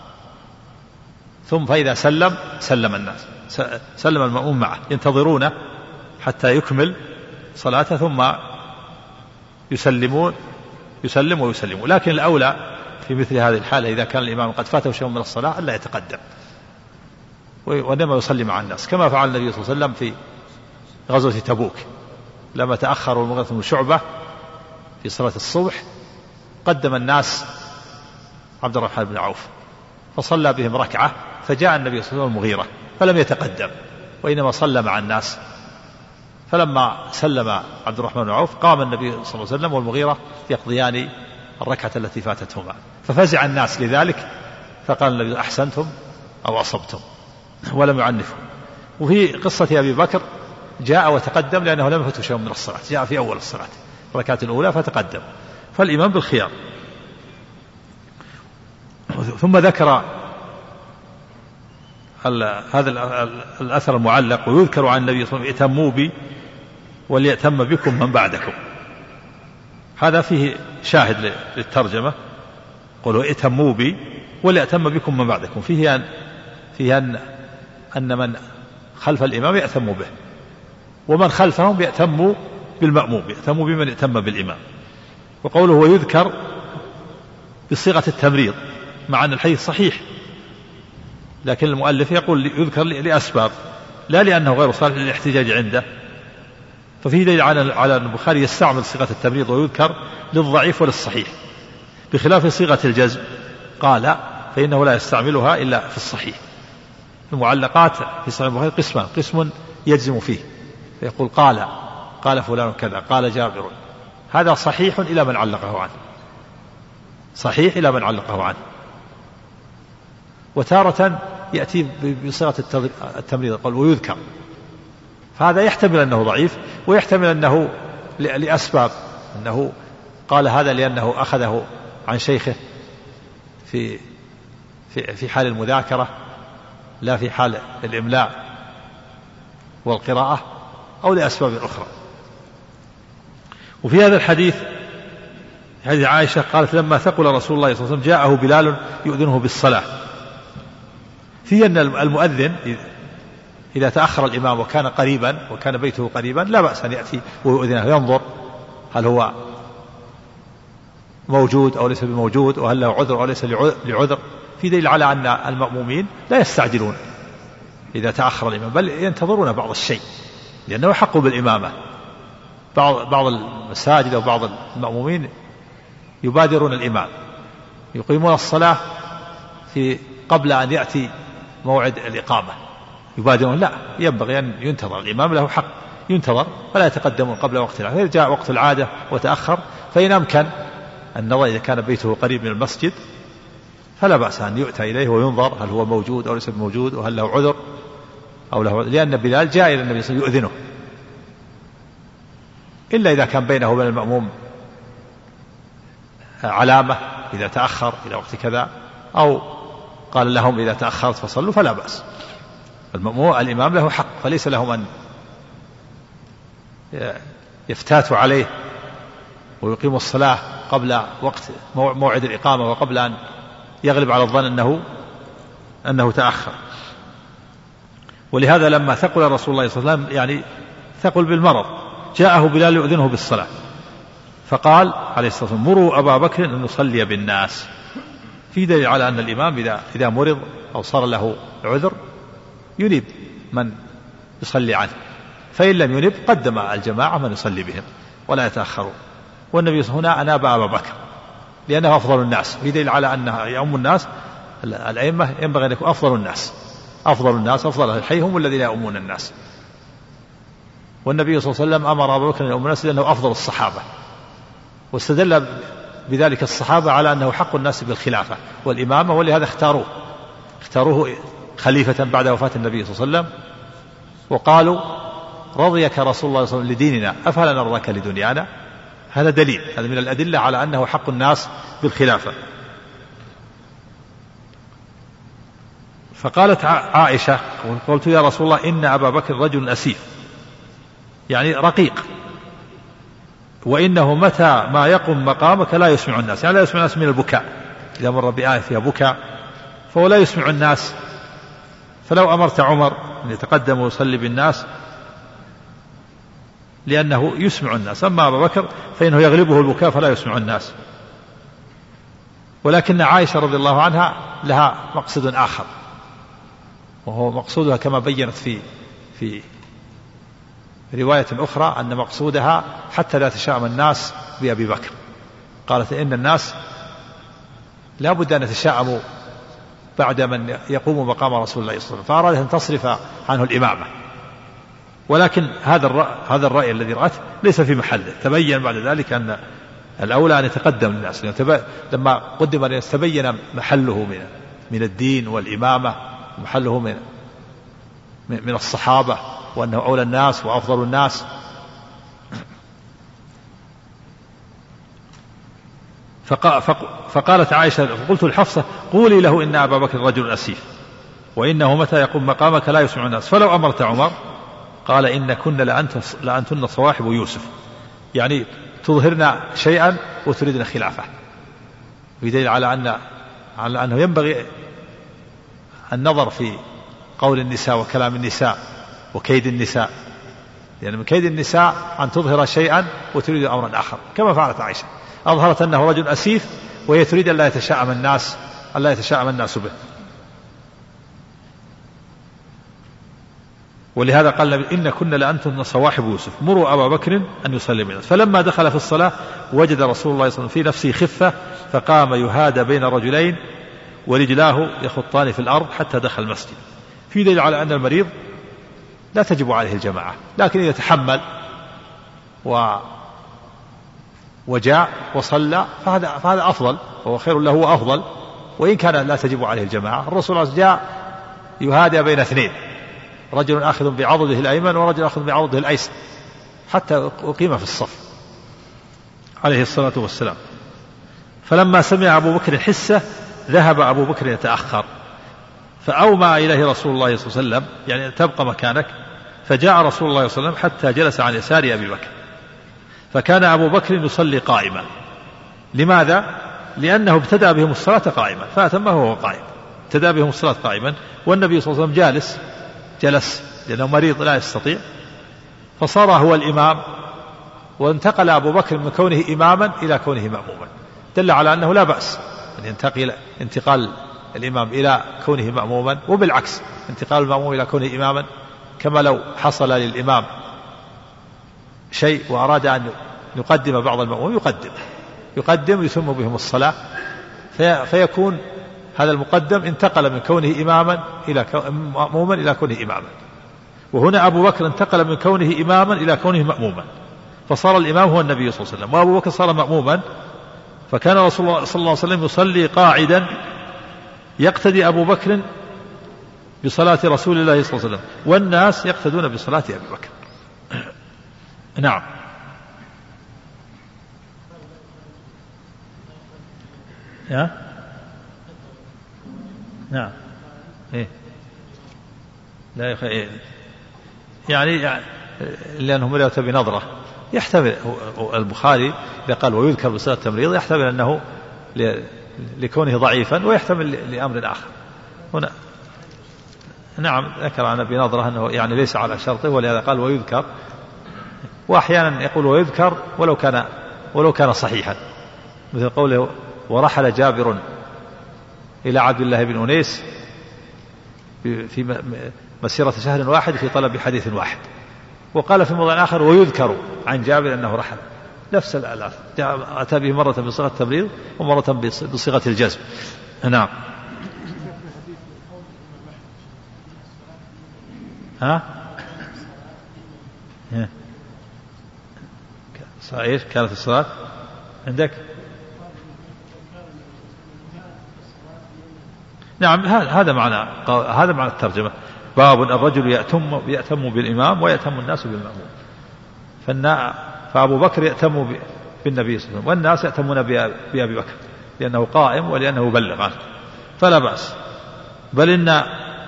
ثم فإذا سلم سلم الناس، سلم المأموم معه، ينتظرونه حتى يكمل صلاته ثم يسلمون يسلم ويسلمون. لكن الأولى في مثل هذه الحالة إذا كان الإمام قد فاته شيء من الصلاة ألا يتقدم وإنما يصلي مع الناس، كما فعل النبي صلى الله عليه وسلم في غزوة تبوك لما تأخر المغيرة بن شعبة في صلاة الصبح قدم الناس عبد الرحمن بن عوف فصلى بهم ركعة، فجاء النبي صلى الله عليه وسلم المغيرة فلم يتقدم وإنما صلى مع الناس، فلما سلم عبد الرحمن بن عوف قام النبي صلى الله عليه وسلم والمغيرة يقضيان الركعة التي فاتتهما، ففزع الناس لذلك فقال النبي أحسنتم أو أصبتم ولم يعنفوا. وفي قصة أبي بكر جاء وتقدم لأنه لم يفته شيء من الصلاة، جاء في أول الصلاة الركعة الأولى فتقدم، فالإمام بالخيار. ثم ذكر هذا الأثر المعلق ويذكر عن النبي صلى الله عليه وسلم ائتموا بي وليأتم بكم من بعدكم، هذا فيه شاهد للترجمة، قولوا ائتموا بي وليأتم بكم من بعدكم، فيه أن, فيه أن, أن من خلف الإمام يأتم به ومن خلفهم يأتموا بالمأموم، يأتموا بمن يأتم بالإمام. وقوله ويذكر بصيغة التمريض مع أن الحديث صحيح، لكن المؤلف يقول يذكر لأسباب لا لأنه غير صالح للاحتجاج عنده، ففيه دليل على أن البخاري يستعمل صيغة التمريض ويذكر للضعيف وللصحيح، بخلاف صيغة الجزم قال فإنه لا يستعملها إلا في الصحيح. المعلقات في صحيح البخاري قسمان، قسم يجزم فيه فيقول قال قال فلان كذا قال جابر، هذا صحيح إلى من علقه عنه، صحيح إلى من علقه عنه. وتارة يأتي بصيغة التمريض قال ويذكر، فهذا يحتمل أنه ضعيف ويحتمل أنه لأسباب، أنه قال هذا لأنه أخذه عن شيخه في في في حال المذاكرة لا في حال الإملاء والقراءة، أو لأسباب أخرى. وفي هذا الحديث حديث عائشة قالت لما ثقل رسول الله صلى الله عليه وسلم جاءه بلال يؤذنه بالصلاة، في أن المؤذن إذا تأخر الإمام وكان قريبا وكان بيته قريبا لا بأس أن يأتي ويؤذنه، ينظر هل هو موجود أو ليس بموجود، وهل له عذر أو ليس لعذر. في دليل على أن المأمومين لا يستعجلون إذا تأخر الإمام، بل ينتظرون بعض الشيء لأنه يحق بالإمامة. بعض بعض المساجد أو بعض المأمومين يبادرون الإمام، يقيمون الصلاة في قبل أن يأتي موعد الإقامة، يبادرون، لا، ينبغي أن ينتظر، الإمام له حق ينتظر ولا يتقدمون قبل وقت العادة. إذا جاء وقت العادة وتأخر فإن أمكن النظر إذا كان بيته قريب من المسجد فلا بأس أن يؤتى إليه وينظر هل هو موجود أو ليس موجود وهل له عذر أو له عذر، لأن بلال جاء إلى النبي صلى الله عليه وسلم يؤذنه، إلا إذا كان بينه وبين المأموم علامة إذا تأخر إلى وقت كذا، أو قال لهم إذا تأخرت فصلوا فلا بأس. المأموم الإمام له حق، فليس لهم أن يفتاتوا عليه ويقيموا الصلاة قبل وقت موعد الإقامة وقبل أن يغلب على الظن أنه أنه تأخر. ولهذا لما ثقل رسول الله صلى الله عليه وسلم يعني ثقل بالمرض جاءه بلال يؤذنه بالصلاة فقال عليه الصلاة والسلام مروا أبا بكر أن يصلي بالناس. في دليل على أن الإمام إذا, إذا مرض أو صار له عذر ينيب من يصلي عنه، فإن لم ينب قدم الجماعة من يصلي بهم ولا يتأخروا. والنبي هنا أناب أبا بكر لأنه أفضل الناس، في دليل على أنه يؤم الناس. الأئمة ينبغي أن يكون أفضل الناس، أفضل الناس أفضل الحي هم الذين يؤمون الناس. والنبي صلى الله عليه وسلم أمر أبا بكر أن يؤم الناس لأنه أفضل الصحابة، واستدل بذلك الصحابة على أنه حق الناس بالخلافة والإمامة، ولهذا اختاروه اختاروه خليفة بعد وفاة النبي صلى الله عليه وسلم، وقالوا رضيك رسول الله صلى الله عليه وسلم لديننا أفلا نرضاك لدنيانا. هذا دليل، هذا من الأدلة على أنه حق الناس بالخلافة. فقالت عائشة قلت يا رسول الله إن أبا بكر رجل أسيف يعني رقيق، وإنه متى ما يقوم مقامك لا يسمع الناس، يعني لا يسمع الناس من البكاء، إذا مر بآية فيها بكاء فهو لا يسمع الناس. فلو أمرت عمر أن يتقدم ويصلي بالناس لأنه يسمع الناس، أما أبا بكر فإنه يغلبه البكاء فلا يسمع الناس. ولكن عائشة رضي الله عنها لها مقصد آخر، وهو مقصودها كما بيّنت في في رواية أخرى أن مقصودها حتى لا تشاءم الناس بأبي بكر. قالت إن الناس لا بد أن يتشاءموا بعد من يقوم مقام رسول الله صلى الله عليه وسلم، فأرادت أن تصرف عنه الإمامة. ولكن هذا الرأي, هذا الرأي الذي رأته ليس في محله، تبين بعد ذلك أن الأولى أن يتقدم الناس، لما قدم أن تبين محله من من الدين والإمامة، محله من من الصحابة، وأنه أولى الناس وأفضل الناس. فقالت عائشة فقلت لحفصة قولي له إن أبا بكر رجل أسيف وإنه متى يقوم مقامك لا يسمع الناس، فلو أمرت عمر قال إن كن لأنتن صواحب يوسف، يعني تظهرن شيئا وتريدن خلافه. بدليل على أن على أنه ينبغي النظر في قول النساء وكلام النساء وكيد النساء، يعني من كيد النساء أن تظهر شيئا وتريد أمرا آخر، كما فعلت عائشة أظهرت أنه رجل أسيف وهي تريد أن لا يتشاءم الناس أن لا يتشاءم الناس به. ولهذا قال إن كنا لأنتن صواحب يوسف مروا أبا بكر أن يصلي بالناس. فلما دخل في الصلاة وجد رسول الله صلى الله عليه وسلم في نفسه خفة فقام يهادى بين رجلين ورجلاه يخطان في الأرض حتى دخل المسجد. في دليل على أن المريض لا تجب عليه الجماعة، لكن إذا تحمل و وجاء وصلى فهذا, فهذا أفضل، وهو خير له وأفضل، وإن كان لا تجب عليه الجماعة. الرسول جاء يهادى بين اثنين، رجل آخذ بعضده الأيمن ورجل آخذ بعضده الأيسر حتى أقيم في الصف عليه الصلاة والسلام. فلما سمع أبو بكر حسه ذهب أبو بكر يتأخر، فأومى إليه رسول الله صلى الله عليه وسلم يعني تبقى مكانك، فجاء رسول الله صلى الله عليه وسلم حتى جلس عن يسار أبي بكر، فكان أبو بكر يصلي قائما. لماذا؟ لأنه ابتدأ بهم الصلاة قائما فأتمه وهو قائم، ابتدأ بهم الصلاة قائما، والنبي صلى الله عليه وسلم جالس جلس لأنه مريض لا يستطيع، فصار هو الإمام، وانتقل أبو بكر من كونه إماما إلى كونه مأموما، دل على أنه لا بأس أن ينتقل انتقال الإمام إلى كونه مأموما، وبالعكس انتقال المأموم إلى كونه إماما، كما لو حصل للإمام شيء وأراد أن يقدم بعض المأموم يقدم يقدم يتم بهم الصلاة، في فيكون هذا المقدم انتقل من كونه إماما إلى مأموما إلى كونه إماما. وهنا أبو بكر انتقل من كونه إماما إلى كونه مأموما، فصار الإمام هو النبي صلى الله عليه وسلم، وأبو بكر صار مأموما. فكان رسول الله صلى الله عليه وسلم يصلي قاعدا يقتدي أبو بكر بصلاة رسول الله صلى الله عليه وسلم، والناس يقتدون بصلاة أبي بكر. نعم. يا نعم إيه لا يخ... إيه. يعني, يعني لأنهم لا تبي نظرة يحتمل البخاري إذا قال ويذكر بصلاة التمريض يحتمل أنه ل... لكونه ضعيفا، ويحتمل لأمر آخر. هنا نعم ذكر عن أبي نضرة أنه يعني ليس على شرطه، ولهذا قال ويذكر، وأحيانا يقول ويذكر ولو كان ولو كان صحيحا، مثل قوله ورحل جابر إلى عبد الله بن أنيس في مسيرة شهر واحد في طلب حديث واحد. وقال في موضع آخر ويذكر عن جابر أنه رحل، نفس الألفاظ أتى به مرة بصيغة التبرير ومرة بصيغة الجزم. نعم. ها صحيح كانت الصلاة عندك. نعم هذا معنى هذا معنى الترجمة. باب الرجل يأتم يأتم بالإمام ويأتم الناس بالمأموم. فأبو بكر يأتم بالنبي صلى الله عليه وسلم والناس يأتمون بأبي بكر لأنه قائم ولأنه بلغ عنه فلا بأس. بل إن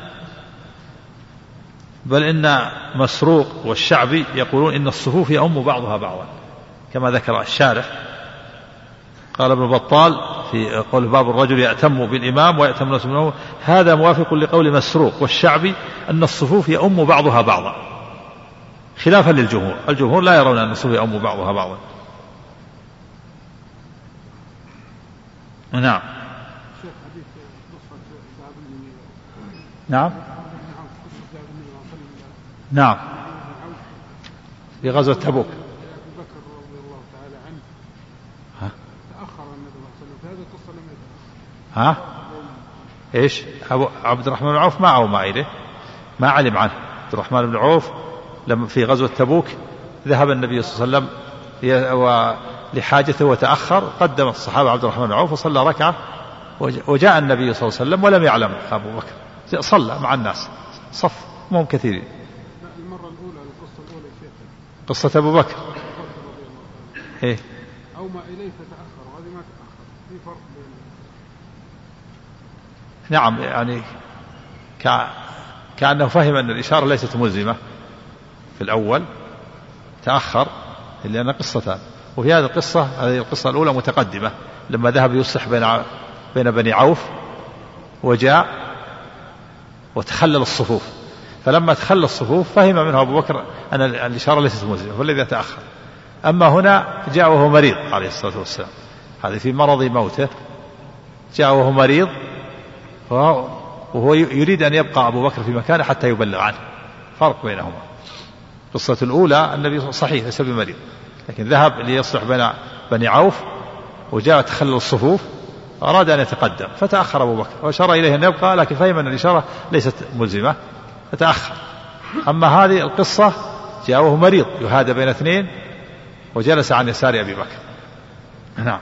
بل إن مسروق والشعبي يقولون إن الصفوف يؤم بعضها بعضا كما ذكر الشارح. قال ابن بطال في قول باب الرجل يأتم بالإمام ويأتم الناس بالمأموم هذا موافق لقول مسروق والشعبي أن الصفوف يؤم بعضها بعضا خلافا للجمهور. الجمهور لا يرون أن الصفوف يؤم بعضها بعضا. نعم. نعم نعم في غزوة تبوك. ها ايش أبو عبد الرحمن بن عوف معه ما إليه ما علم عنه. عبد الرحمن بن عوف لما في غزوة تبوك ذهب النبي صلى الله عليه وسلم لحاجته وتأخر، قدم الصحابة عبد الرحمن بن عوف وصلى ركعة، وجاء النبي صلى الله عليه وسلم ولم يعلم أبو بكر صلى مع الناس صف مهم كثيرين.
المرة الأولى القصة الأولى شيخ
قصة أبو بكر إيه
أو ما إليه فتأخر وهذه ما تأخر في فرق بين.
نعم يعني كأنه فهم أن الإشارة ليست ملزمة في الأول تأخر لأن قصتان. وفي هذه القصة هذه القصة الأولى متقدمة لما ذهب يصلح بين بين بني عوف وجاء وتخلل الصفوف، فلما تخلل الصفوف فهم منه أبو بكر أن الإشارة ليست ملزمة والذي تأخر. أما هنا جاء وهو مريض عليه الصلاة والسلام، هذا في مرض موته جاء وهو مريض وهو يريد أن يبقى أبو بكر في مكانه حتى يبلغ عنه، فرق بينهما. قصة الأولى النبي صحيح ليس بمريض لكن ذهب ليصلح بين بني عوف وجاء تخلل الصفوف أراد أن يتقدم فتأخر أبو بكر وأشار إليه أن يبقى لكن فهم أن الإشارة ليست ملزمة فتأخر. أما هذه القصة جاء وهو مريض يهادى بين اثنين وجلس عن يسار أبي بكر. نعم.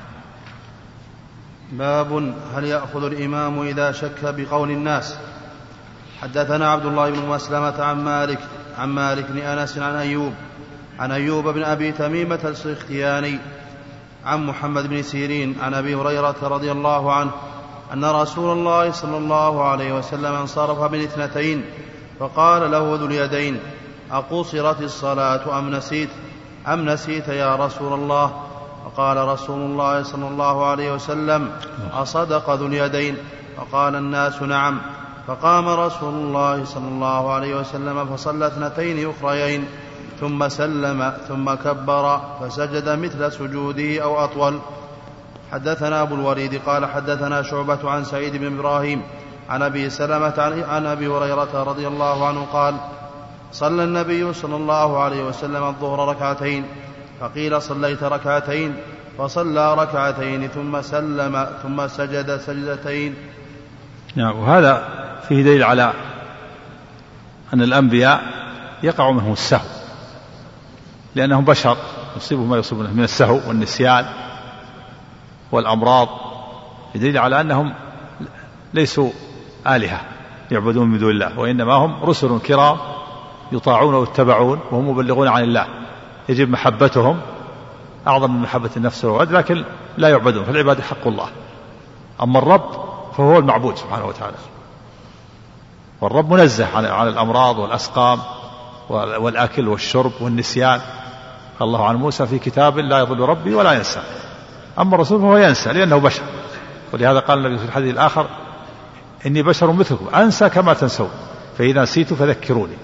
باب هل يأخذ الإمام إذا شك بقول الناس. حدثنا عبد الله بن مسلمة عن مالك عن مالك بن أنس عن أيوب عن أيوب بن أبي تميمة السختياني عن محمد بن سيرين عن أبي هريرة رضي الله عنه أن رسول الله صلى الله عليه وسلم انصرف من اثنتين فقال له ذو اليدين أقصرت الصلاة أم نسيت أم نسيت يا رسول الله؟ فقال رسول الله صلى الله عليه وسلم أصدق ذو اليدين؟ فقال الناس نعم. فقام رسول الله صلى الله عليه وسلم فصلى اثنتين أخريين ثم سلم ثم كبر فسجد مثل سجوده أو أطول. حدثنا أبو الوليد قال حدثنا شعبة عن سعيد بن إبراهيم عن أبي سلمة عن أبي هريرة رضي الله عنه قال صلى النبي صلى الله عليه وسلم الظهر ركعتين فقيل صليت ركعتين فصلى ركعتين ثم سلم ثم سجد سجدتين.
نعم. وهذا فيه دليل على أن الأنبياء يقع منهم السهو لأنهم بشر يصيبهم ما يصيبونه من السهو والنسيان والأمراض، يدل على أنهم ليسوا آلهة يعبدون من دون الله وإنما هم رسل كرام يطاعون ويتبعون وهم مبلغون عن الله، يجب محبتهم أعظم من محبة النفس والولد، لكن لا يعبدون فالعبادة حق الله. أما الرب فهو المعبود سبحانه وتعالى، والرب منزه عن الأمراض والأسقام والأكل والشرب والنسيان. قال الله عن موسى في كتاب لا يضل ربي ولا ينسى. أما الرسول فهو ينسى لأنه بشر، ولهذا قال النبي في الحديث الآخر إني بشر مثلكم أنسى كما تنسون. فإذا نسيت فذكروني.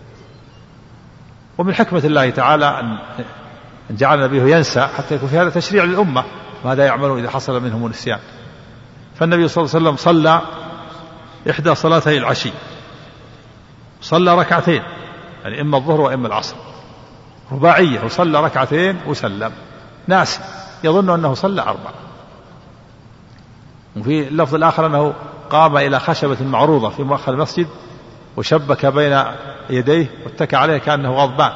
ومن حكمة الله تعالى أن جعل نبيه ينسى حتى يكون في هذا تشريع للأمة ماذا يعملون إذا حصل منهم النسيان. فالنبي صلى الله عليه وسلم صلى إحدى صلاتي العشي، صلى ركعتين، يعني إما الظهر وإما العصر رباعية، وصلى ركعتين وسلم ناسي يظن أنه صلى أربع. وفي اللفظ الآخر أنه قام إلى خشبة معروضة في مؤخر المسجد وشبك بين يديه واتكى عليه كأنه غضبان،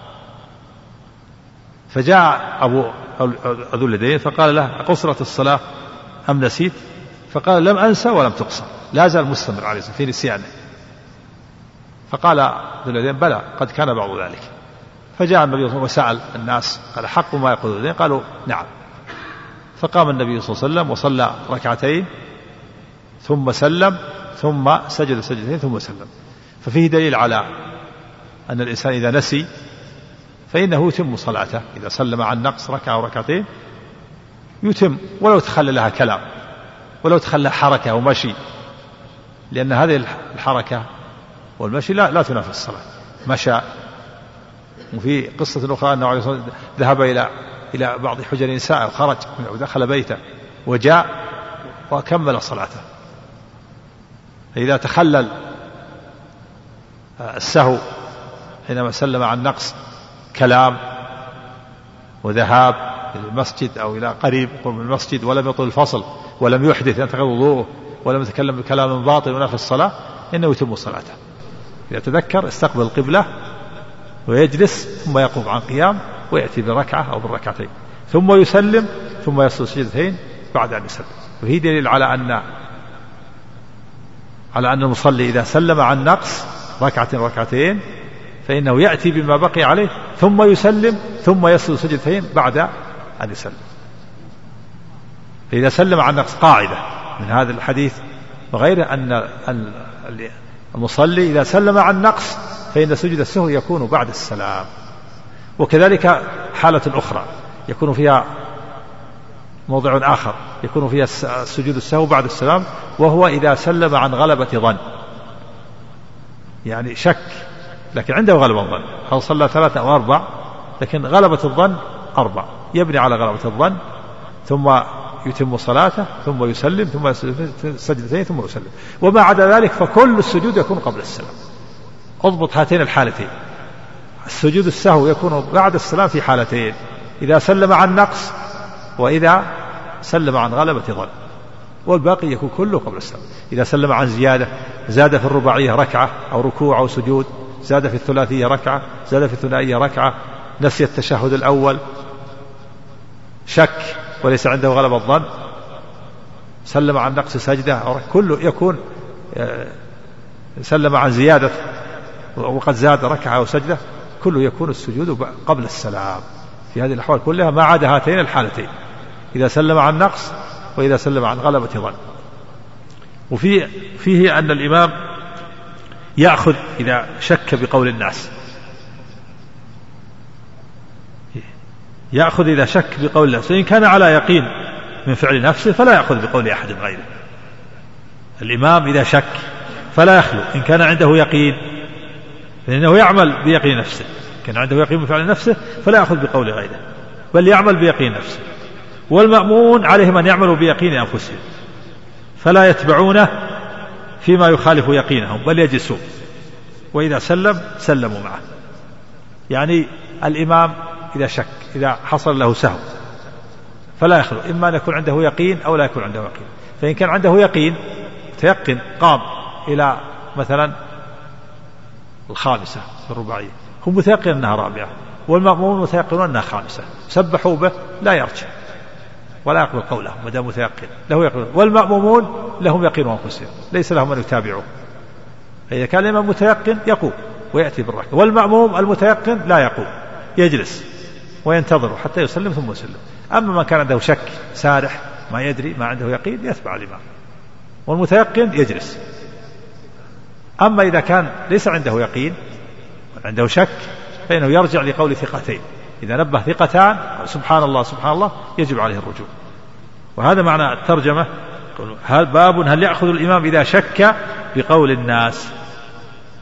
فجاء أبو ذو اليدين فقال له قصرت الصلاة أم نسيت؟ فقال لم أنسى ولم تقصر، لا زال مستمر عليه في نسيانه. فقال ذو اليدين بلى قد كان بعض ذلك. فجاء النبي صلى الله عليه وسلم وسأل الناس قال حق ما يقول ذو اليدين؟ قالوا نعم. فقام النبي صلى الله عليه وسلم وصلى ركعتين ثم سلم ثم سجد سجدتين ثم سلم. ففيه دليل على أن الإنسان إذا نسي فإنه يتم صلاته، إذا سلم عن نقص ركعة أو ركعتين يتم ولو تخلى لها كلام، ولو تخلى حركة أو مشي، لأن هذه الحركة والمشي لا, لا تنافي الصلاة. مشى. وفي قصة أخرى أنه عليه الصلاة والسلام ذهب إلى إلى بعض حجر نساء وخرج ودخل بيته وجاء وكمل صلاته. فإذا تخلل السهو حينما سلم عن نقص كلام وذهاب إلى المسجد أو إلى قريب قرب المسجد ولم يطل الفصل ولم يحدث ينتقض وضوءه ولم يتكلم بكلام باطل ونافي الصلاة إنه يتم صلاته. إذا تذكر استقبل القبلة ويجلس ثم يقوم عن قيام ويأتي بركعة أو بالركعتين ثم يسلم ثم يصل سجدتين بعد أن يسلم. وهي دليل على أن على أن المصلي إذا سلم عن نقص ركعة ركعتين فإنه يأتي بما بقي عليه ثم يسلم ثم يصل سجدتين بعد أن يسلم. فإذا سلم عن نقص قاعدة من هذا الحديث وغيره أن المصلي إذا سلم عن نقص فإن سجد السهو يكون بعد السلام. وكذلك حالة أخرى يكون فيها موضع آخر يكون فيها سجود السهو بعد السلام، وهو إذا سلم عن غلبة ظن، يعني شك لكن عنده غلبة الظن، أو صلى ثلاثة أو أربع لكن غلبة الظن أربع، يبني على غلبة الظن ثم يتم صلاته ثم يسلم ثم سجدتين ثم يسلم. وما عدا ذلك فكل السجود يكون قبل السلام. اضبط هاتين الحالتين، السجود السهو يكون بعد السلام في حالتين: إذا سلم عن نقص وإذا سلم عن غلبة ظن، والباقي يكون كله قبل السلام. إذا سلم عن زيادة زاد في الرباعية ركعة أو ركوع أو سجود، زاد في الثلاثية ركعة، زاد في الثنائية ركعة، نسي التشهد الأول، شك وليس عنده غلبة الظن، سلم عن نقص سجدة، كله يكون سلم عن زيادة وقد زاد ركعة أو سجدة، كله يكون السجود قبل السلام في هذه الأحوال كلها ما عدا هاتين الحالتين: إذا سلم عن نقص وإذا سلم عن غلبة ظن. وفيه فيه أن الإمام يأخذ إذا شك بقول الناس، يأخذ إذا شك بقول الناس، فإن كان على يقين من فعل نفسه فلا يأخذ بقول أحد غيره. الإمام إذا شك فلا يخلو، إن كان عنده يقين فإنه يعمل بيقين نفسه، كان عنده يقين من فعل نفسه فلا يأخذ بقول غيره بل يعمل بيقين نفسه. والمأمون عليهم أن يعملوا بيقين أنفسهم فلا يتبعونه فيما يخالف يقينهم بل يجلسون، وإذا سلم سلموا معه. يعني الإمام إذا شك، إذا حصل له سهو فلا يخلو، إما أن يكون عنده يقين أو لا يكون عنده يقين. فإن كان عنده يقين تيقن قام إلى مثلا الخامسة في الرباعية، هم متيقن أنها رابعة، والمأمون متيقنون أنها خامسة، سبحوا به لا يرجع ولا يقبل قوله ما دام متيقن له يقين. والمأمومون لهم يقين أنفسهم ليس لهم أن يتابعوا، إذا كان الإمام متيقن يقوم ويأتي بالركعة، والمأموم المتيقن لا يقوم يجلس وينتظر حتى يسلم ثم يسلم. أما من كان عنده شك سارح ما يدري ما عنده يقين يتبع الإمام، والمتيقن يجلس. أما إذا كان ليس عنده يقين عنده شك فإنه يرجع لقول ثقتين، إذا نبه ثقتان سبحان الله سبحان الله يجب عليه الرجوع. وهذا معنى الترجمة: هل باب هل يأخذ الإمام إذا شك بقول الناس.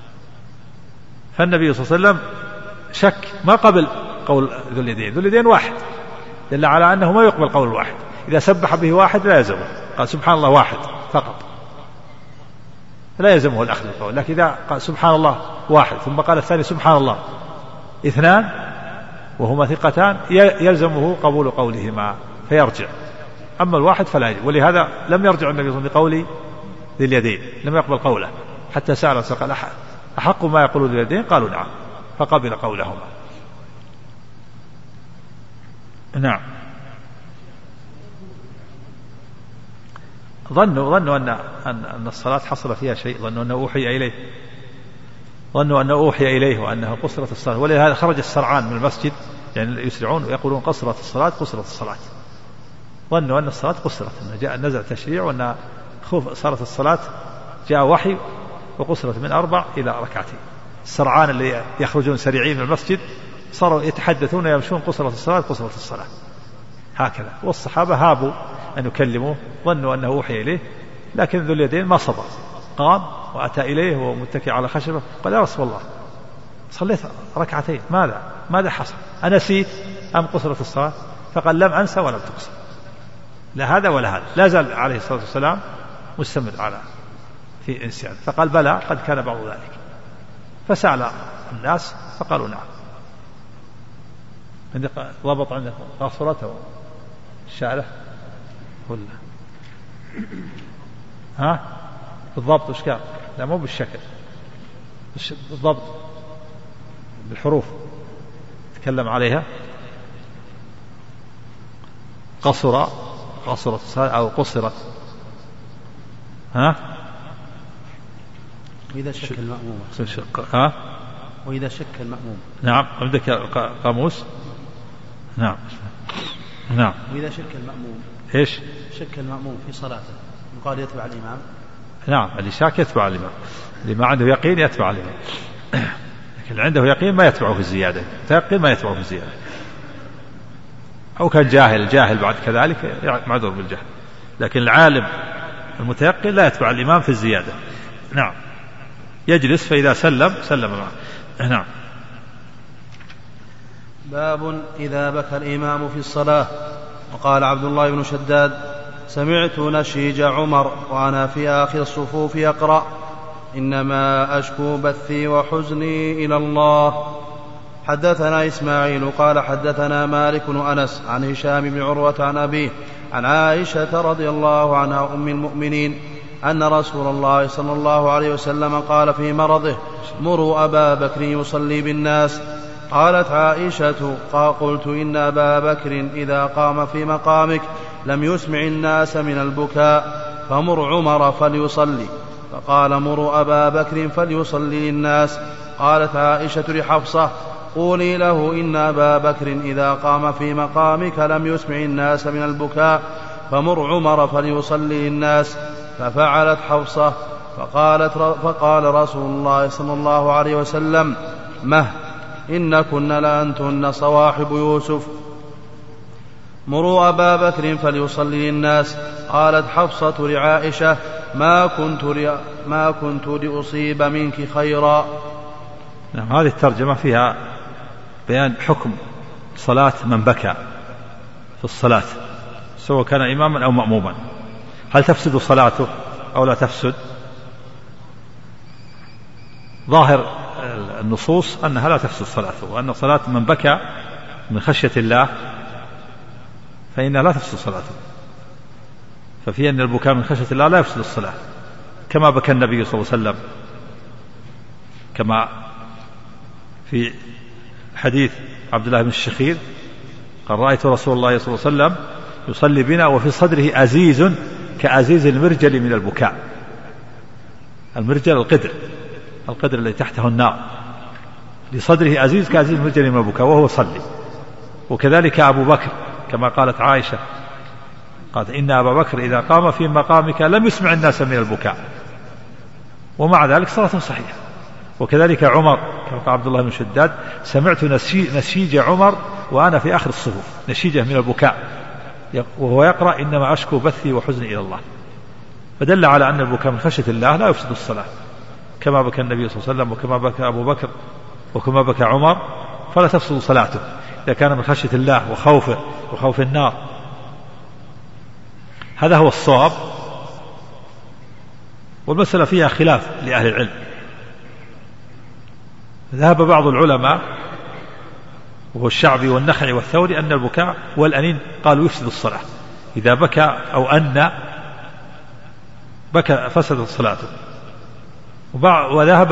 فالنبي صلى الله عليه وسلم شك ما قبل قول ذو اليدين. ذو اليدين واحد، دل على أنه ما يقبل قول الواحد. إذا سبح به واحد لا يلزمه، قال سبحان الله واحد فقط لا يلزمه الأخذ بالقول. لكن إذا قال سبحان الله واحد ثم قال الثاني سبحان الله اثنان وهما ثقتان يلزمه قبول قولهما فيرجع. أما الواحد فلا يجب. ولهذا لم يرجع النبي صلى الله عليه وسلم بقول ذي اليدين، لم يقبل قوله حتى سأل فقال أحق ما يقول ذي اليدين؟ قالوا نعم، فقبل قولهما. نعم. ظنوا ظنوا أن أن الصلاة حصل فيها شيء، ظنوا أنه أوحي إليه ظنوا أنه أوحي إليه وأنه قصرت الصلاة. ولهذا خرج السرعان من المسجد، يعني يسرعون ويقولون قصرت الصلاة قصرت الصلاة. ظنوا أن الصلاة قصرت، أن جاء نزل تشريع وأن صارت الصلاة جاء وحي وقصرت من أربع إلى ركعتين. السرعان اللي يخرجون سريعين من المسجد صاروا يتحدثون يمشون قصرت الصلاة قصرت الصلاة هكذا. والصحابة هابوا أن يكلموه، ظنوا أنه أوحي إليه. لكن ذو اليدين ما صبر، قام وأتى إليه ومتكئ على خشبة، قال يا رسول الله صليت ركعتين، ماذا ماذا حصل؟ أنسيت أم قصرت الصلاة؟ فقال لم أنسى ولم تقصر، لا هذا ولا هذا. لا زال عليه الصلاة والسلام مستمر على في إنسان. فقال بلى قد كان بعض ذلك. فسأل الناس فقالوا نعم. عندك ضبط عندك قاصرته الشارع ولا ها بالضبط وش كان؟ لا مو بالشكل، بالضبط بالحروف تكلم عليها. قصر قصرت أو قصرت ها.
وإذا شك المأموم
ها
وإذا شك المأموم.
نعم عندك قاموس. نعم نعم.
وإذا شك المأموم
إيش؟
شك المأموم في صلاته يقال يتبع الإمام.
نعم اللي شاك يتبع الإمام، اللي ما عنده يقين يتبع الإمام. لكن عنده يقين ما يتبعه في الزيادة، يقين ما يتبعه في الزيادة. أو كان جاهل جاهل بعد كذلك معذور بالجهل. لكن العالم المتيقن لا يتبع الإمام في الزيادة. نعم يجلس فإذا سلم سلم معه. نعم.
باب إذا بكى الإمام في الصلاة. وقال عبد الله بن شداد سمعت نشيج عمر وأنا في آخر الصفوف يقرأ إنما أشكو بثي وحزني إلى الله. حدثنا إسماعيل قال حدثنا مالك بن أنس عن هشام بن عروة عن أبيه عن عائشة رضي الله عنها أم المؤمنين أن رسول الله صلى الله عليه وسلم قال في مرضه مروا أبا بكر يصلي بالناس. قالت عائشة قلت إن أبا بكر إذا قام في مقامك لم يسمع الناس من البكاء فمر عمر فليصلي. فقال مروا أبا بكر فليصلي الناس. قالت عائشة لحفصة قولي له إن أبا بكر إذا قام في مقامك لم يسمع الناس من البكاء فمر عمر فليصلي الناس. ففعلت حفصة. فقالت فقال رسول الله صلى الله عليه وسلم مه إن كن لأنتن صواحب يوسف مروا أبا بكر فليصلي الناس. قالت حفصة لعائشة ما كنت ما كنت لأصيب منك خيرا.
نعم هذه الترجمة فيها بيان حكم صلاة من بكى في الصلاة سواء كان إماما أو مأموما. هل تفسد صلاته أو لا تفسد؟ ظاهر النصوص أنها لا تفسد صلاته، وأن صلاة من بكى من خشية الله فإنها لا تفسد صلاته. ففي أن البكاء من خشية الله لا يفسد الصلاة، كما بكى النبي صلى الله عليه وسلم كما في حديث عبد الله بن الشخير قال رأيت رسول الله صلى الله عليه وسلم يصلي بنا وفي صدره أزيز كأزيز المرجل من البكاء. المرجل القدر القدر الذي تحته النار، لصدره أزيز كأزيز المرجل من البكاء وهو صلي. وكذلك أبو بكر كما قالت عائشة قالت إن أبا بكر إذا قام في مقامك لم يسمع الناس من البكاء، ومع ذلك صلاته صحيحة. وكذلك عمر كما قال عبد الله بن شداد سمعت نشيج عمر وأنا في آخر الصفوف، نشيجه من البكاء وهو يقرأ إنما أشكو بثي وحزني إلى الله. فدل على أن البكاء من خشية الله لا يفسد الصلاة، كما بكى النبي صلى الله عليه وسلم وكما بكى أبو بكر وكما بكى عمر فلا تفسد صلاته إذا كان من خشية الله وخوفه وخوف النار. هذا هو الصواب، والمسألة فيها خلاف لأهل العلم. ذهب بعض العلماء وهو الشعبي والنخعي والثوري أن البكاء والأنين قالوا يفسد الصلاة، إذا بكى أو أن بكى فسدت صلاته. وذهب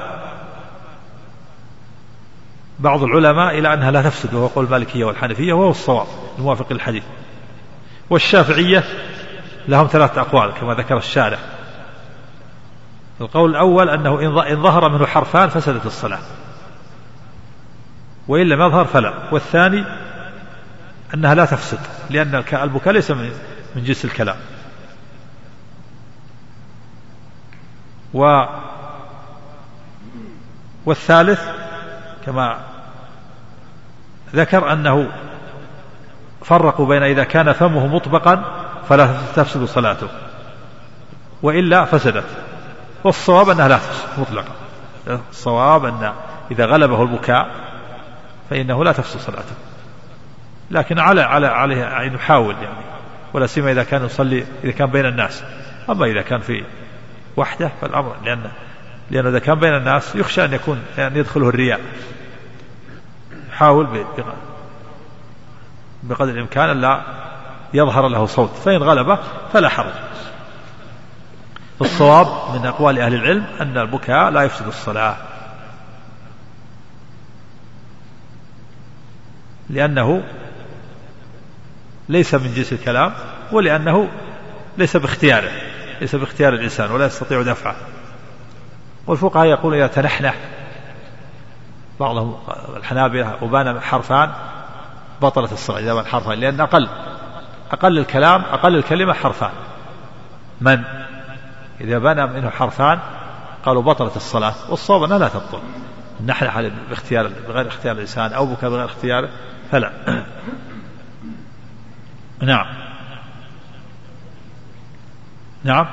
بعض العلماء إلى أنها لا تفسد، وهو قول المالكية والحنفية وهو الصواب الموافق للحديث. والشافعية لهم ثلاثة أقوال كما ذكر الشارح. القول الأول أنه إن ظهر منه حرفان فسدت الصلاة، وإن لم يظهر فلا. والثاني أنها لا تفسد لأن البكاء ليس من جنس الكلام. و والثالث كما ذكر أنه فرقوا بين إذا كان فمه مطبقا فلا تفسد صلاته وإلا فسدت. والصواب أنها لا تفسد مطلقا، الصواب أن إذا غلبه البكاء فإنه لا تفسد صلاته، لكن على على عليه أن يحاول يعني، ولا سيما إذا كان يصلي إذا كان بين الناس. أما إذا كان في وحده فالأمر لأن لأنه إذا كان بين الناس يخشى أن يكون يعني يدخله الرياء، يحاول بقدر الإمكان أن لا يظهر له صوت، فإن غلبه فلا حرج. الصواب من أقوال أهل العلم أن البكاء لا يفسد الصلاة، لأنه ليس من جنس الكلام، ولأنه ليس باختياره، ليس باختيار الإنسان ولا يستطيع دفعه. والفقهاء يقول إذا تنحنح بعضهم الحنابلة وبان حرفان بطلت الصلاة إذا بان حرفان، لأن أقل أقل الكلام أقل الكلمة حرفان. من إذا بان منه حرفان قالوا بطلت الصلاة، والصواب أنها لا تبطل. النحنح باختيار بغير اختيار الإنسان أو بكى بغير اختياره فلا. نعم نعم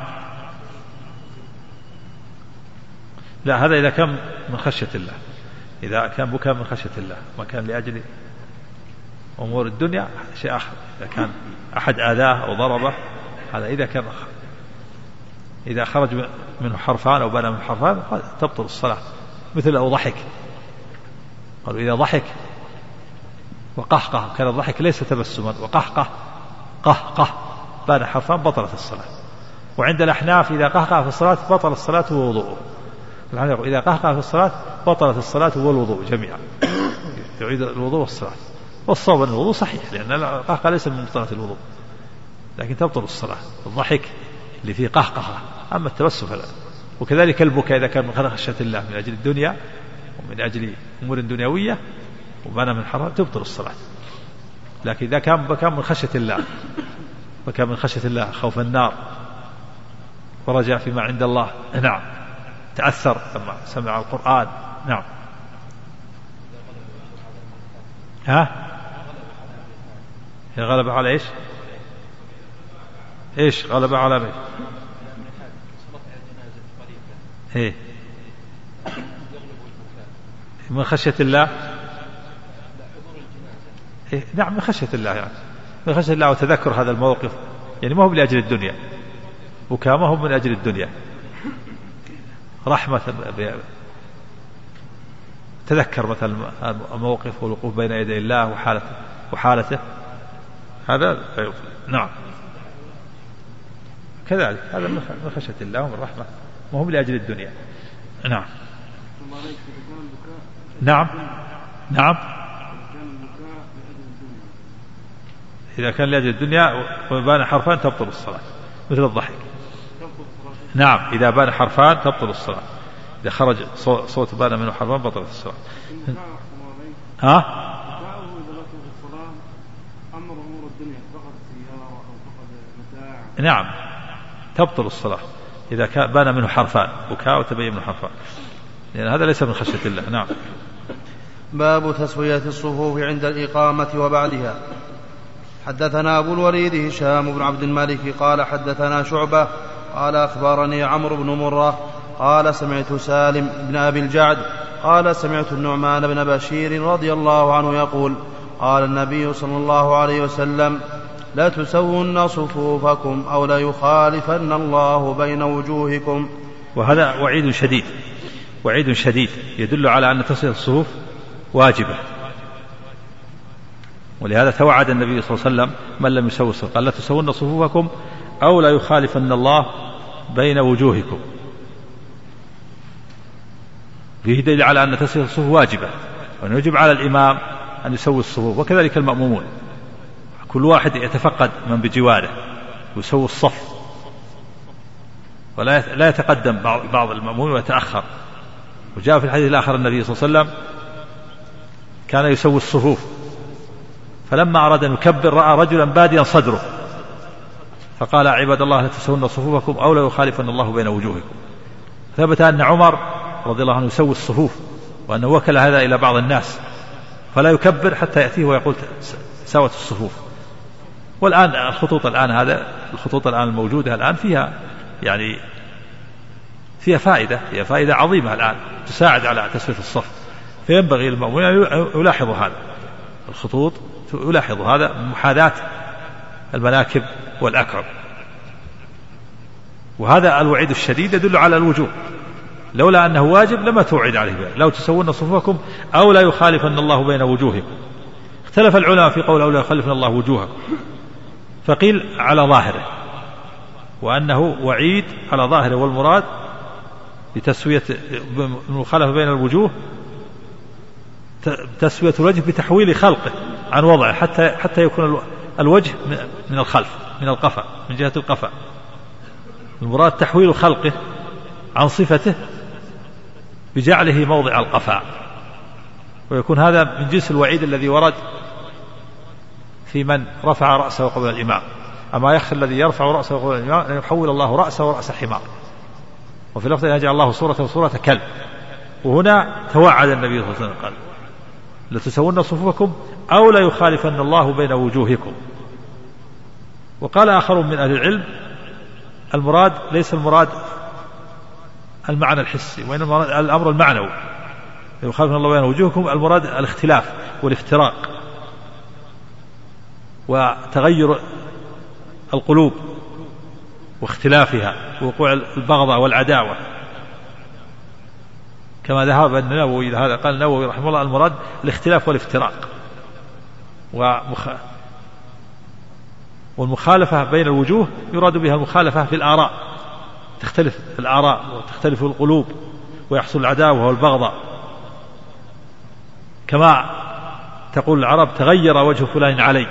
لا، هذا إذا كان من خشية الله، إذا كان بكاء من خشية الله ما كان لأجل أمور الدنيا شيء آخر. إذا كان أحد آذاه أو ضربه هذا إذا كان إذا خرج منه حرفان أو بنى من حرفان تبطل الصلاة. مثل لو ضحك، قالوا إذا ضحك وقهقه كان الضحك ليس تبسما، وقهقه قهقه بان حرفان بطلت الصلاة. وعند الأحناف إذا قهقه في الصلاة بطل الصلاة ووضوءه. إذا قهقه في الصلاة بطلت الصلاة والوضوء جميعا، يعيد الوضوء والصلاة. والصواب أن الوضوء صحيح لأن القهقه ليس من مبطلات الوضوء، لكن تبطل الصلاة الضحك اللي فيه قهقه. أما التبسم فلا. وكذلك البكاء إذا كان من خشية الله من أجل الدنيا ومن أجل أمور دنيوية وبنى من حرام تبطل الصلاة. لكن إذا كان بكى من خشية الله، بكى من خشية الله خوف النار ورجع فيما عند الله، نعم تأثر لما سمع القرآن، نعم ها غلب على إيش إيش غلب على مين إيه من خشية الله إيه؟ نعم من خشية الله، يعني من خشية الله وتذكر هذا الموقف، يعني ما هو لأجل الدنيا، وكما هو من أجل الدنيا رحمة، تذكر مثلا الموقف والوقوف بين يدي الله وحالته وحالته هذا نعم كذلك هذا من خشية الله ومن رحمة، ما هو لأجل الدنيا. نعم نعم نعم إذا كان لأجل الدنيا وبان حرفان تبطل الصلاة مثل الضحك. نعم إذا بان حرفان تبطل الصلاة، إذا خرج صوت بان منه حرفان بطلت الصلاة. ها نعم تبطل الصلاة إذا كان بان منه حرفان بكاء وتبين منه حرفان، لأن يعني هذا ليس من خشية الله. نعم.
باب تسوية الصفوف عند الإقامة وبعدها. حدثنا أبو الوليد هشام بن عبد الملك قال حدثنا شعبة قال أخبرني عمرو بن مرة قال سمعت سالم بن أبي الجعد قال سمعت النعمان بن بشير رضي الله عنه يقول قال النبي صلى الله عليه وسلم لا تسون صفوفكم أو لا يخالفن الله بين وجوهكم.
وهذا وعيد شديد وعيد شديد يدل على أن تسوية الصفوف واجبة، ولهذا توعد النبي صلى الله عليه وسلم من لم يسوي الصفوف قال لا تسون صفوفكم أو لا يخالفن الله بين وجوهكم. فيه دليل على أن تسوية الصفوف واجبة، وأن يجب على الإمام أن يسوي الصفوف، وكذلك المأمومون كل واحد يتفقد من بجواره ويسوي الصف، ولا لا يتقدم بعض المأمومين ويتأخر. وجاء في الحديث الآخر النبي صلى الله عليه وسلم كان يسوي الصفوف، فلما أراد أن يكبر رأى رجلا باديا صدره فقال عباد الله لا تسون صفوفكم أو لا يخالفن الله بين وجوهكم. ثبت أن عمر رضي الله عنه يسوي الصفوف، وأنه وكل هذا إلى بعض الناس فلا يكبر حتى يأتيه ويقول سوت الصفوف. والآن الخطوط الآن هذا الخطوط الآن الموجودة الآن فيها يعني فيها فائدة فيها فائدة عظيمة الآن تساعد على تسوية الصف، فينبغي المأمومين أن يلاحظوا هذا الخطوط، يلاحظوا هذا محاذاة المناكب والأكعب. وهذا الوعيد الشديد يدل على الوجوب، لولا أنه واجب لما توعد عليه بها. لو تسون صفوفكم أو لا يخالفن الله بين وجوهكم. اختلف العلماء في قول أو لا يخالفن الله وجوهكم، فقيل على ظاهره وأنه وعيد على ظاهره، والمراد بتسوية المخالفة بين الوجوه تسوية الوجه بتحويل خلقه عن وضعه حتى حتى يكون الوجه من الخلف من القفا من جهة القفا. المراد تحويل خلقه عن صفته بجعله موضع القفا، ويكون هذا من جنس الوعيد الذي ورد في من رفع رأسه قبل الإمام. أما يخشى الذي يرفع رأسه قبل الإمام أن يحول الله رأسه ورأس حمار. وفي لفظ أن يجعل الله صورته صورة كلب. وهنا توعد النبي صلى الله عليه وسلم قال لتسون صفوفكم أو لا يخالفن الله بين وجوهكم. وقال آخر من أهل العلم المراد ليس المراد المعنى الحسي وإنما الأمر المعنوي، يخالفن الله بين وجوهكم المراد الاختلاف والافتراق وتغير القلوب واختلافها ووقوع البغضة والعداوة، كما ذهب النووي إلى هذا. قال النووي رحمه الله المراد الاختلاف والافتراق ومخ... والمخالفة بين الوجوه يراد بها المخالفة في الآراء، تختلف الآراء وتختلف القلوب ويحصل العداوة والبغضة، كما تقول العرب تغير وجه فلان علي.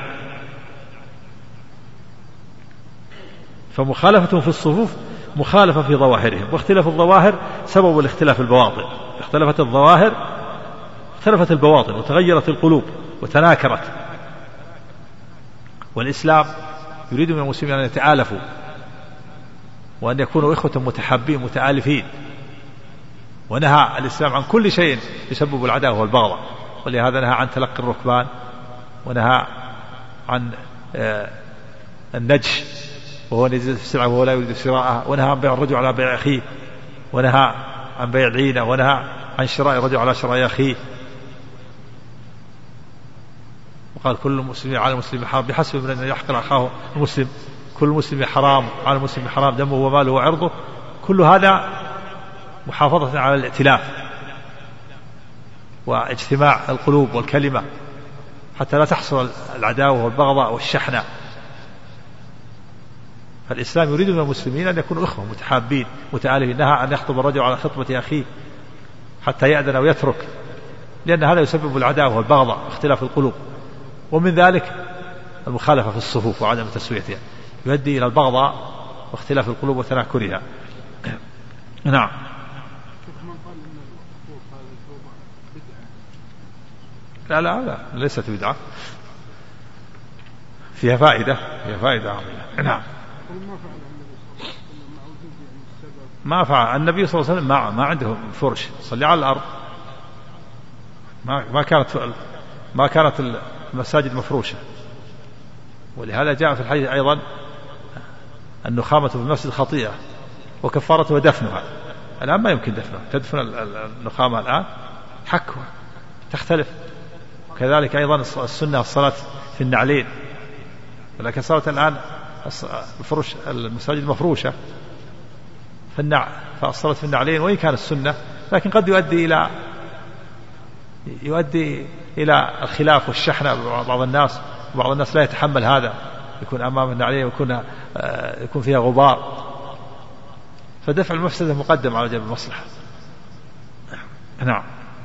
فمخالفة في الصفوف مخالفة في ظواهرهم، واختلاف الظواهر سبب الاختلاف البواطن. اختلفت الظواهر اختلفت البواطن وتغيرت القلوب وتناكرت. والإسلام يريد من المسلمين أن يتآلفوا وأن يكونوا إخوة متحابين متآلفين، ونهى الإسلام عن كل شيء يسبب العداوة والبغضة، ولهذا نهى عن تلقي الركبان، ونهى عن النجش وهو يزيد في السلعة وهو لا يريد شراءها، ونهى عن بيع الرجل على بيع أخيه، ونهى عن بيع العينة، ونهى عن شراء الرجل على شراء أخيه. وقال كل مسلم على المسلم حرام بحسب من أن يحقر أخاه المسلم، كل مسلم حرام على المسلم حرام دمه وماله وعرضه. كل هذا محافظة على الائتلاف واجتماع القلوب والكلمة حتى لا تحصل العداوة والبغضاء والشحنة. فالإسلام يريد من المسلمين أن يكونوا إخوة متحابين متآلفين. نهى أن يخطب الرجل على خطبة أخيه حتى يأذن أو يترك، لأن هذا يسبب العداوة والبغضاء واختلاف القلوب. ومن ذلك المخالفة في الصفوف وعدم تسويتها يؤدي إلى البغضاء واختلاف القلوب وتناكرها. نعم. لا لا لا ليست بدعة، فيها فائدة فيها فائدة عظيمة. نعم. ما فعل النبي صلى الله عليه وسلم ما ما عنده فرش صلي على الأرض، ما ما كانت ما كانت المساجد مفروشة. ولهذا جاء في الحديث أيضا النخامة في المسجد خطيئة وكفارتها دفنها. الآن ما يمكن دفنها، تدفن النخامة الآن حكوة تختلف. وكذلك أيضا السنة الصلاة في النعلين، ولكن صارت الآن الفرش المساجد مفروشة فالنع فالصلاة في النعلين وإن كان السنة لكن قد يؤدي إلى يؤدي إلى الخلاف والشحنة بعض الناس، وبعض الناس لا يتحمل هذا، يكون أمام النعلين ويكون يكون فيها غبار، فدفع المفسدة مقدم على جلب المصلحة. نعم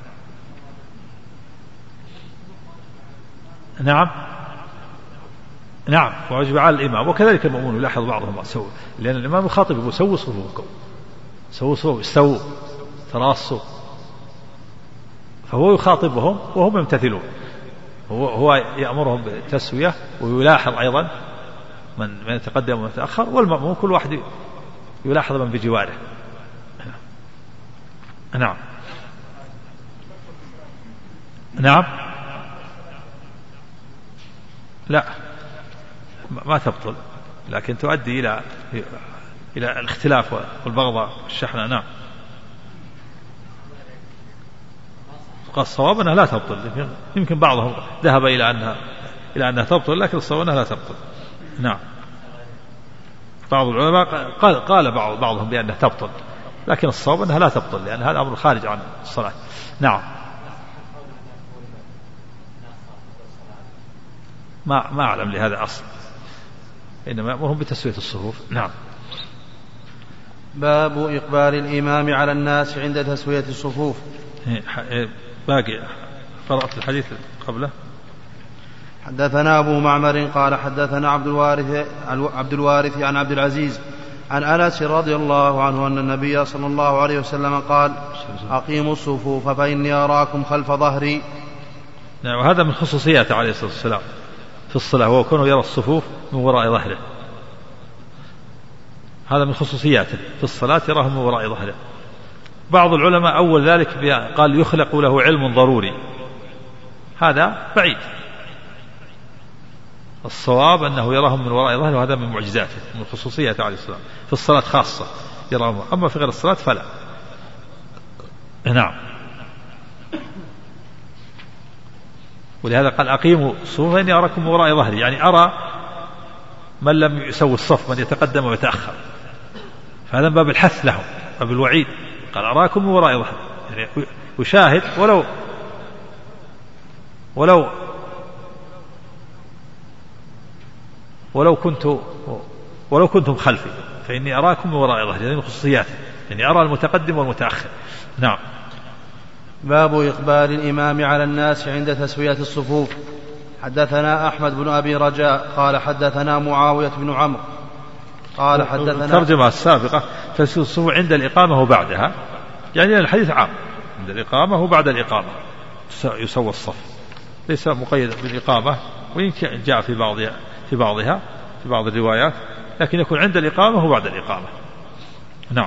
نعم نعم ويجب على الإمام وكذلك المؤمنون يلاحظ بعضهم سووا، لأن الإمام يخاطب يقول سووا صفوفكم، سووا صفوف استووا تراصوا، فهو يخاطبهم وهم يمتثلون، هو هو يأمرهم بالتسوية ويلاحظ أيضا من من يتقدم ومن يتأخر، والمأمون كل واحد يلاحظ من بجواره. نعم نعم لا ما تبطل، لكن تؤدي إلى إلى الاختلاف والبغضاء والشحنة. نعم الصواب أنها لا تبطل، يمكن بعضهم ذهب إلى أنها إلى أنها تبطل، لكن الصواب أنها لا تبطل. نعم بعض العلماء قال قال بعض بعضهم بأنها تبطل، لكن الصواب أنها لا تبطل لأن هذا أمر خارج عن الصلاة. نعم ما ما أعلم لهذا أصل، إنما يأمرهم بتسوية الصفوف. نعم
باب إقبال الإمام على الناس عند تسوية الصفوف.
باقي قرأت الحديث قبله.
حدثنا أبو معمر قال حدثنا عبد الوارث عبد الوارث عن عبد العزيز عن أنس رضي الله عنه أن النبي صلى الله عليه وسلم قال أقيموا الصفوف فإني أراكم خلف ظهري.
نعم وهذا من خصوصياته عليه الصلاة والسلام في الصلاة، هو كونه يرى الصفوف من وراء ظهره، هذا من خصوصياته في الصلاة يراهم من وراء ظهره. بعض العلماء أول ذلك قال يخلق له علم ضروري، هذا بعيد، الصواب أنه يراهم من وراء ظهره، وهذا من معجزاته من خصوصياته عليه السلام في الصلاة خاصة يراهم، أما في غير الصلاة فلا. نعم ولهذا قال أقيموا الصفوف فإني أراكم من وراء ظهري، يعني أرى من لم يسوي الصف من يتقدم ويتأخر، فهذا باب الحث لهم باب الوعيد، قال أراكم من وراء ظهري، يعني يشاهد ولو ولو ولو كنت ولو كنتم خلفي فإني أراكم من وراء ظهري، هذه من خصوصياته، يعني أرى المتقدم والمتأخر. نعم
باب إقبال الإمام على الناس عند تسوية الصفوف. حدثنا أحمد بن أبي رجاء قال حدثنا معاوية بن عمرو قال حدثنا
الترجمة السابقة تسوية الصفوف عند الإقامة وبعدها، يعني الحديث عام عند الإقامة وبعد الإقامة يسوى الصف، ليس مقيد بالإقامة، وإن جاء في بعضها في بعضها في بعض الروايات، لكن يكون عند الإقامة وبعد الإقامة. نعم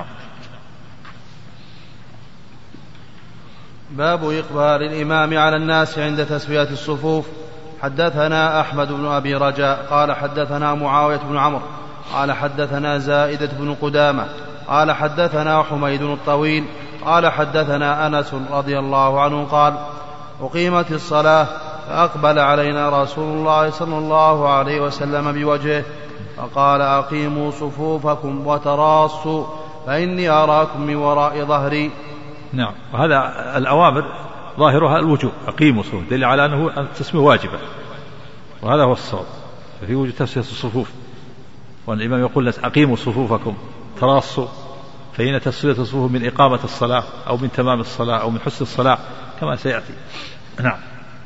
باب إقبال الإمام على الناس عند تسوية الصفوف. حدثنا أحمد بن أبي رجاء قال حدثنا معاوية بن عمرو قال حدثنا زائدة بن قدامة قال حدثنا حميد الطويل قال حدثنا أنس رضي الله عنه قال أقيمت الصلاة فأقبل علينا رسول الله صلى الله عليه وسلم بوجهه فقال أقيموا صفوفكم وتراصوا فإني أراكم من وراء ظهري.
نعم وهذا الأوامر ظاهرها الوجوب، أقيموا صفوف دليل على أنه التسمية واجبة، وهذا هو الصواب في وجود تسوية الصفوف، وأن الإمام يقول لنا أقيموا صفوفكم تراصوا، فإن تسوية الصفوف من إقامة الصلاة أو من تمام الصلاة أو من حسن الصلاة كما سيأتي. نعم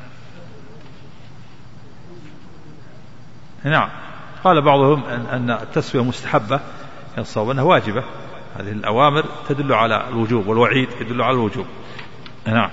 نعم قال بعضهم أن التسوية مستحبة، الصواب أنها واجبة، هذه الأوامر تدل على الوجوب والوعيد يدل على الوجوب. نعم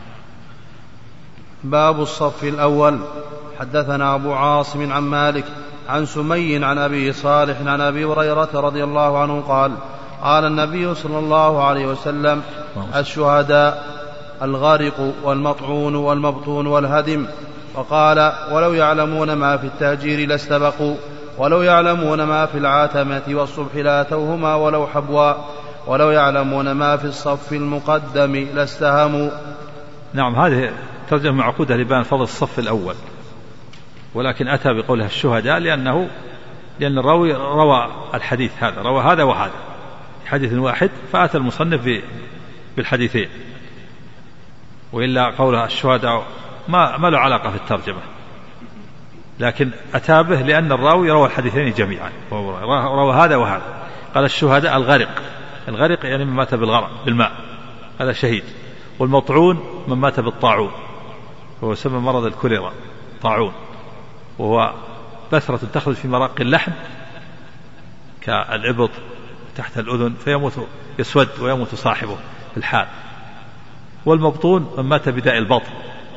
باب الصف الأول. حدثنا أبو عاصم عن مالك عن سمي عن أبي صالح عن أبي هريرة رضي الله عنه قال قال النبي صلى الله عليه وسلم الشهداء الغارق والمطعون والمبطون والهدم، وقال ولو يعلمون ما في التهجير لاستبقوا، ولو يعلمون ما في العاتمة والصبح لاتوهما ولو حبوا، ولو يعلمون ما في الصف المقدم لاستهموا.
نعم، هذه ترجمة معقودة لبيان فضل الصف الأول، ولكن أتى بقولها الشهداء لأنه لأن الراوي روى الحديث هذا، روى هذا وهذا حديث واحد، فأتى المصنف بالحديثين، وإلا قولها الشهداء ما ما له علاقة في الترجمة، لكن أتى به لأن الراوي روى الحديثين جميعا، روى هذا وهذا. قال الشهداء الغرق، الغرق يعني من مات بالغرق بالماء، هذا شهيد. والمطعون من مات بالطاعون، وهو يسمى مرض الكوليرا طاعون، وهو بثرة تخرج في مراق اللحم كالإبط تحت الأذن فيموت، يسود ويموت صاحبه في الحال. والمبطون من مات بداء البطن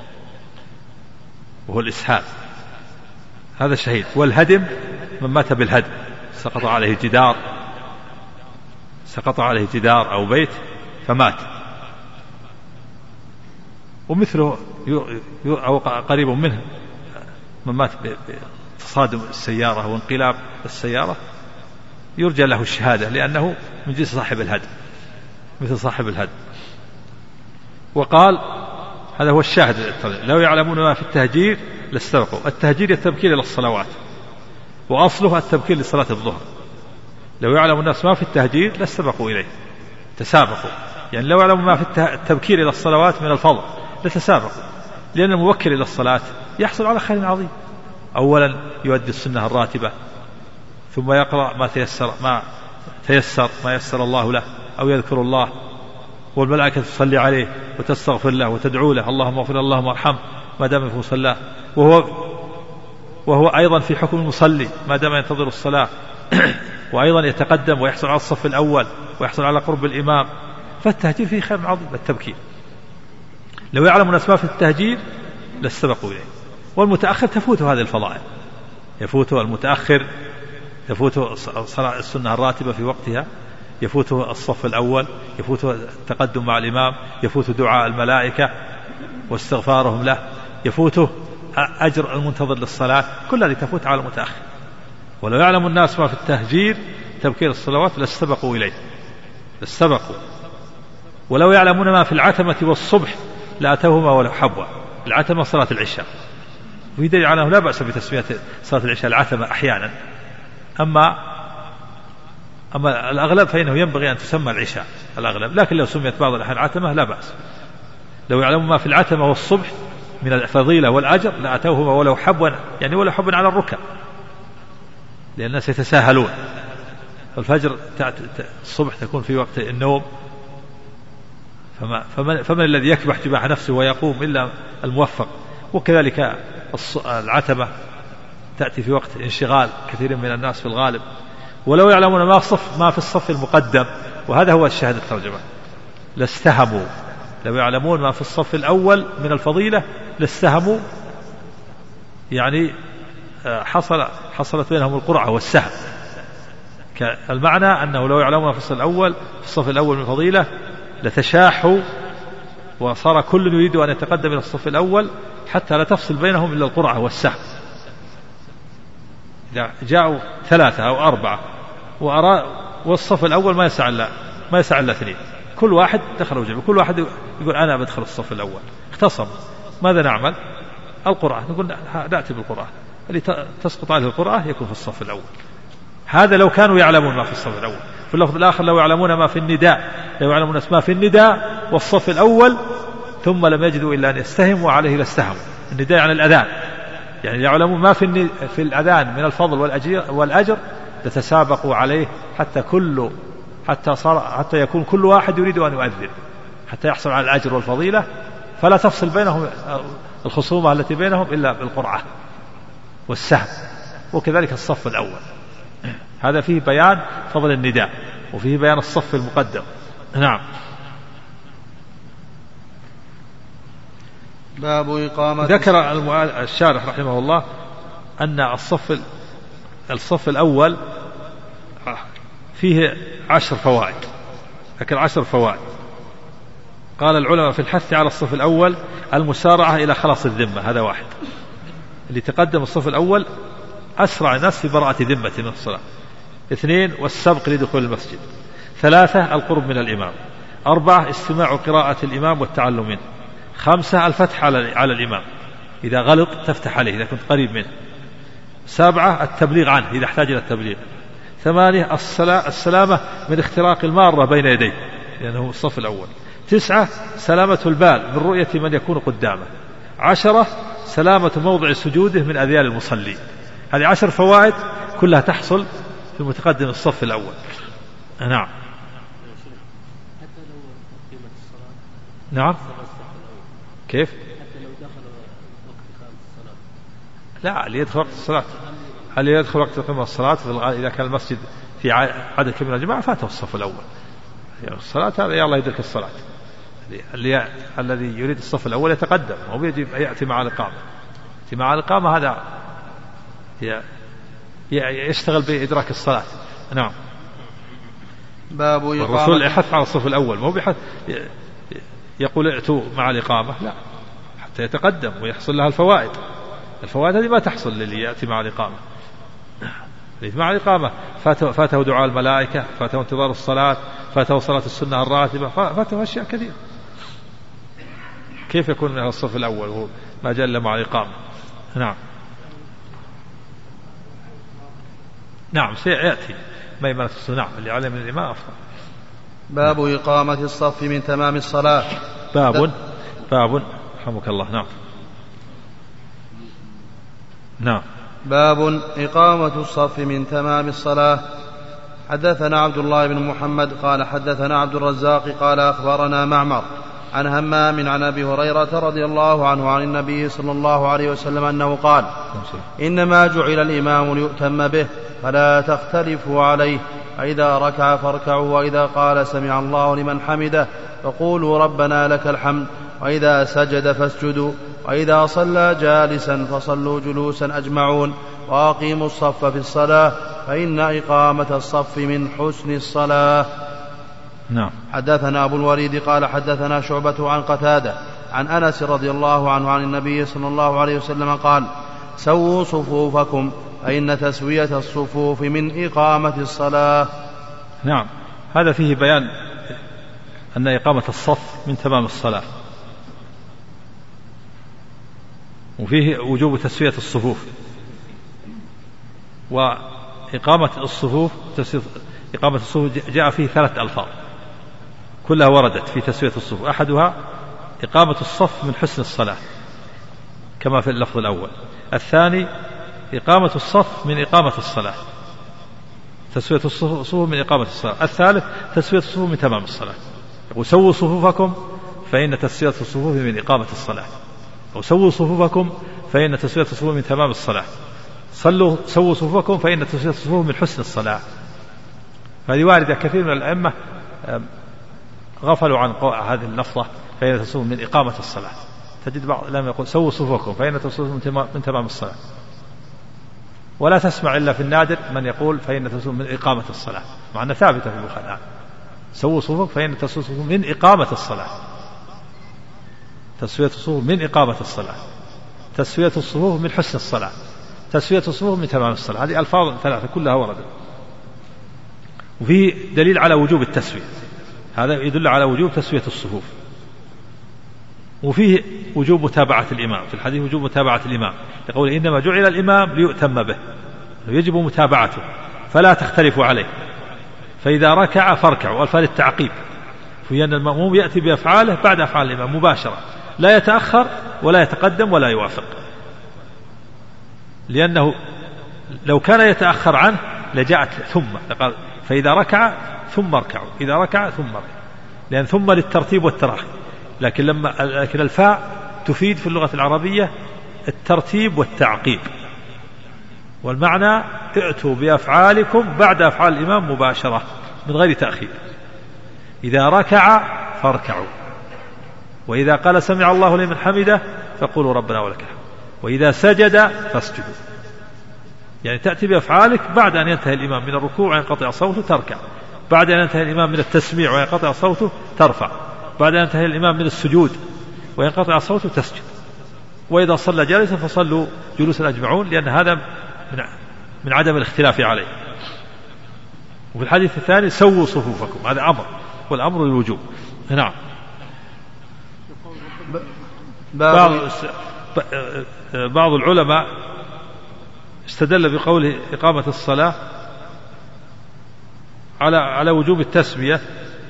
وهو الإسهال، هذا شهيد. والهدم من مات بالهدم، سقط عليه جدار سقط عليه جدار أو بيت فمات. ومثله أو قريب منه من مات بتصادم السيارة وانقلاب السيارة يرجى له الشهادة لأنه من جنس صاحب الهدم، مثل صاحب الهدم. وقال هذا هو الشاهد، لو يعلمون ما في التهجير لاستبقوا. التهجير التبكير إلى الصلوات، وأصله التبكير لصلاة الظهر. لو يعلم الناس ما في التهجير لاستبقوا إليه، تسابقوا. يعني لو يعلموا ما في التبكير إلى الصلوات من الفضل لتسابقوا، لأن المبكر إلى الصلاة يحصل على خير عظيم. أولا يؤدي السنة الراتبة، ثم يقرأ ما تيسر ما تيسر ما يسر الله له، أو يذكر الله، والملائكة تصلي عليه وتستغفر له وتدعو له اللهم اغفر اللهم ارحمه ما دام في مصلاه، وهو وهو أيضا في حكم المصلي ما دام ينتظر الصلاة وأيضا يتقدم ويحصل على الصف الأول ويحصل على قرب الإمام. فالتهجير فيه خير عظيم التبكير. لو يعلم الناس ما في التهجير لاستبقوا إليه. والمتأخر تفوته هذه الفضائل، يفوته المتأخر، يفوته صلاة السنة الراتبة في وقتها، يفوته الصف الأول، يفوته التقدم مع الإمام، يفوته دعاء الملائكة واستغفارهم له، يفوته أجر المنتظر للصلاة، كل هذه تفوت على المتأخر. ولو يعلم الناس ما في التهجير تبكير الصلوات لاستبقوا إليه، لاستبقوا. ولو يعلمون ما في العتمة والصبح لأتوهما ولو حبوا. العتمة صلاة العشاء، ويدل على أنه لا بأس بتسمية صلاة العشاء العتمة أحيانا، أما أما الأغلب فإنه ينبغي أن تسمى العشاء الأغلب، لكن لو سميت بعض الأحيان عتمة لا بأس. لو يعلمون ما في العتمة والصبح من الفضيلة والأجر لأتوهما ولو حبوا، يعني ولو حبوا على الركب، لأن الناس يتساهلون. الفجر الصبح تكون في وقت النوم، فما فمن, فمن الذي يكبح جباح نفسه ويقوم إلا الموفق. وكذلك العتمة تأتي في وقت انشغال كثير من الناس في الغالب. ولو يعلمون ما, صف ما في الصف المقدم، وهذا هو الشاهد الترجمة، لاستهموا. لو يعلمون ما في الصف الأول من الفضيلة لاستهموا، يعني حصل حصلت بينهم القرعة والسهم. المعنى أنه لو يعلمون في الصف الأول في الصف الأول من الفضيلة لتشاحوا، وصار كل يريد أن يتقدم إلى الصف الأول حتى لا تفصل بينهم إلا القرعة والسهم. إذا جاءوا ثلاثة أو أربعة وأرى والصف الأول ما يسع إلا ما يسع إلا اثنين، كل واحد دخل وجبه، كل واحد يقول أنا بدخل الصف الأول، اختصم. ماذا نعمل؟ القرعة، نقول نأتي بالقرعة، اللي تسقط عليه القرعة يكون في الصف الأول. هذا لو كانوا يعلمون ما في الصف الأول. في اللفظ الآخر لو يعلمون ما في النداء، لو يعلمون ما في النداء والصف الأول ثم لم يجدوا إلا أن يستهموا عليه لاستهموا. النداء عن الأذان، يعني يعلمون ما في في الأذان من الفضل والأجر والأجر لتسابقوا عليه حتى كل حتى صار حتى يكون كل واحد يريد أن يؤذن حتى يحصل على الأجر والفضيلة، فلا تفصل بينهم الخصومة التي بينهم إلا بالقرعة والسهم. وكذلك الصف الأول، هذا فيه بيان فضل النداء وفيه بيان الصف المقدم. نعم.
باب إقامة.
ذكر الشارح رحمه الله أن الصف الصف الأول فيه عشر فوائد، لكن عشر فوائد. قال العلماء في الحث على الصف الأول المسارعة إلى خلاص الذمة، هذا واحد. اللي تقدم الصف الأول أسرع الناس في براءة ذمة من الصلاة. اثنين والسبق لدخول المسجد. ثلاثة القرب من الإمام. أربعة استماع قراءة الإمام والتعلم منه. خمسة الفتح على على الإمام إذا غلط تفتح عليه إذا كنت قريب منه. سبعة التبليغ عنه إذا احتاج إلى التبليغ. ثمانية السلامة من اختراق المارة بين يديه لأنه الصف الأول. تسعة سلامة البال من رؤية من يكون قدامه. عشرة سلامة موضع سجوده من أذيال المصلي. هذه عشر فوائد كلها تحصل في متقدم الصف الأول. نعم. نعم كيف؟ لا اللي يدخل وقت الصلاة اللي يدخل وقت قيام الصلاة إذا كان المسجد في عدد كبير من الجماعة فاته الصف الأول. يعني الصلاة هذا يا الله يدرك الصلاة. اللي الذي يريد الصف الأول يتقدم وهو يجب يأتي مع الإقامة. يأتي مع الإقامة هذا يشتغل بإدراك الصلاة. نعم.
باب إقامة
الرسول يحث على الصف الأول مو بحث يقول ائتوا مع الإقامة لا حتى يتقدم ويحصل لها الفوائد. الفوائد هذه ما تحصل للي يأتي مع الإقامة. مع الإقامة فاته, فاته دعاء الملائكة فاته انتظار الصلاة فاته صلاة السنة الراتبة فاته أشياء كثيرة. كيف يكون من الصف الأول وهو ما جاء إلا مع الإقامة؟ نعم. نعم سيأتي ميمنة السنة. نعم اللي عليه من الإمام أفضل.
باب إقامة الصف من تمام الصلاة.
باب باب رحمك الله. نعم. نعم.
باب إقامة الصف من تمام الصلاة. حدثنا عبد الله بن محمد قال حدثنا عبد الرزاق قال أخبرنا معمر عن همام عن أبي هريرة رضي الله عنه عن النبي صلى الله عليه وسلم أنه قال إنما جعل الإمام ليؤتم به فلا تختلفوا عليه فإذا ركع فاركعوا وإذا قال سمع الله لمن حمده فقولوا ربنا لك الحمد وإذا سجد فاسجدوا وإذا صلى جالسا فصلوا جلوسا أجمعون وأقيموا الصف في الصلاة فإن إقامة الصف من حسن الصلاة.
نعم.
حدثنا أبو الوليد قال حدثنا شعبة عن قتادة عن أنس رضي الله عنه عن النبي صلى الله عليه وسلم قال سووا صفوفكم فإن تسوية الصفوف من إقامة الصلاة.
نعم. هذا فيه بيان أن إقامة الصف من تمام الصلاة وفيه وجوب تسوية الصفوف. وإقامة الصفوف إقامة الصفوف جاء فيه ثلاث ألفاظ كلها وردت في تسوية الصفوف. أحدها إقامة الصف من حسن الصلاة كما في اللفظ الأول. الثاني إقامة الصف من إقامة الصلاة تسوية الصفوف من إقامة الصلاة. الثالث تسوية الصفوف من تمام الصلاة. يقول سووا صفوفكم فإن تسوية الصفوف من إقامة الصلاة أو سووا صفوفكم فإن تسوية الصفوف من تمام الصلاة. صلوا سووا صفوفكم فإن تسوية الصفوف من حسن الصلاة. هذه واردة. كثير من الأئمة غفلوا عن هذه اللفظة فإن تسووا من إقامة الصلاة. تجد بعض لم يقول سووا صفوفكم فإن تسووا من تمام الصلاة. ولا تسمع إلا في النادر من يقول فإن تسووا من إقامة الصلاة مع أنها ثابتة في البخاري. سووا صفوفكم فإن تسووا صفوف من إقامة الصلاة. تسوية الصفوف من إقامة الصلاة. تسوية الصفوف من حسن الصلاة. تسوية الصفوف من تمام الصلاة. هذه ألفاظ ثلاثة كلها وردت. وفيه دليل على وجوب التسوية. هذا يدل على وجوب تسوية الصفوف. وفيه وجوب متابعة الإمام. في الحديث وجوب متابعة الإمام يقول إنما جعل الإمام ليؤتم به يجب متابعته فلا تختلفوا عليه. فإذا ركع فاركعوا والفاء للتعقيب فإن المأموم يأتي بأفعاله بعد أفعال الإمام مباشرة لا يتأخر ولا يتقدم ولا يوافق. لأنه لو كان يتأخر عنه لجاءت ثم قال فإذا ركع ثم اركعوا إذا ركع ثم اركعوا لأن ثم للترتيب والتراخي. لكن لما لكن الفاء تفيد في اللغة العربية الترتيب والتعقيب والمعنى ائتوا بأفعالكم بعد أفعال الإمام مباشرة من غير تأخير. إذا ركع فاركعوا وإذا قال سمع الله لمن حمده فقولوا ربنا ولك الحمد وإذا سجد فاسجدوا. يعني تأتي بأفعالك بعد أن ينتهي الإمام من الركوع وينقطع صوته تركع بعد أن ينتهي الإمام من التسميع وينقطع صوته ترفع بعد أن ينتهي الإمام من السجود وينقطع صوته تسجد. وإذا صلى جالسا فصلوا جلوسا أجمعون لأن هذا من من عدم الاختلاف عليه. وفي الحديث الثاني سووا صفوفكم هذا أمر والأمر للوجوب. نعم. بعض, بعض العلماء استدل بقوله إقامة الصلاة على على وجوب التسمية.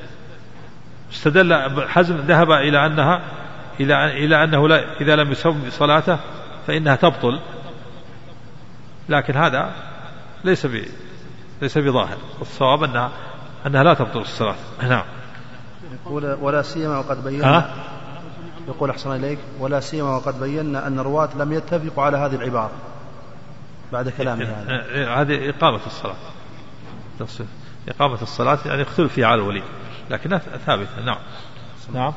استدل حزم ذهب إلى أنها إلى إلى أنه لا إذا لم يسمي صلاته فإنها تبطل، لكن هذا ليس ب ليس بظاهر، والصواب أنها أنها لا تبطل الصلاة. نعم.
يقول ولا سيما وقد بينا يقول أحسن إليك ولا سيما وقد بينا أن الرواة لم يتفقوا على هذه العبارة بعد كلامه هذا.
هذه إقامة الصلاة، إقامة الصلاة يعني اختلف فيها على الولي لكنها ثابتة. نعم. نعم.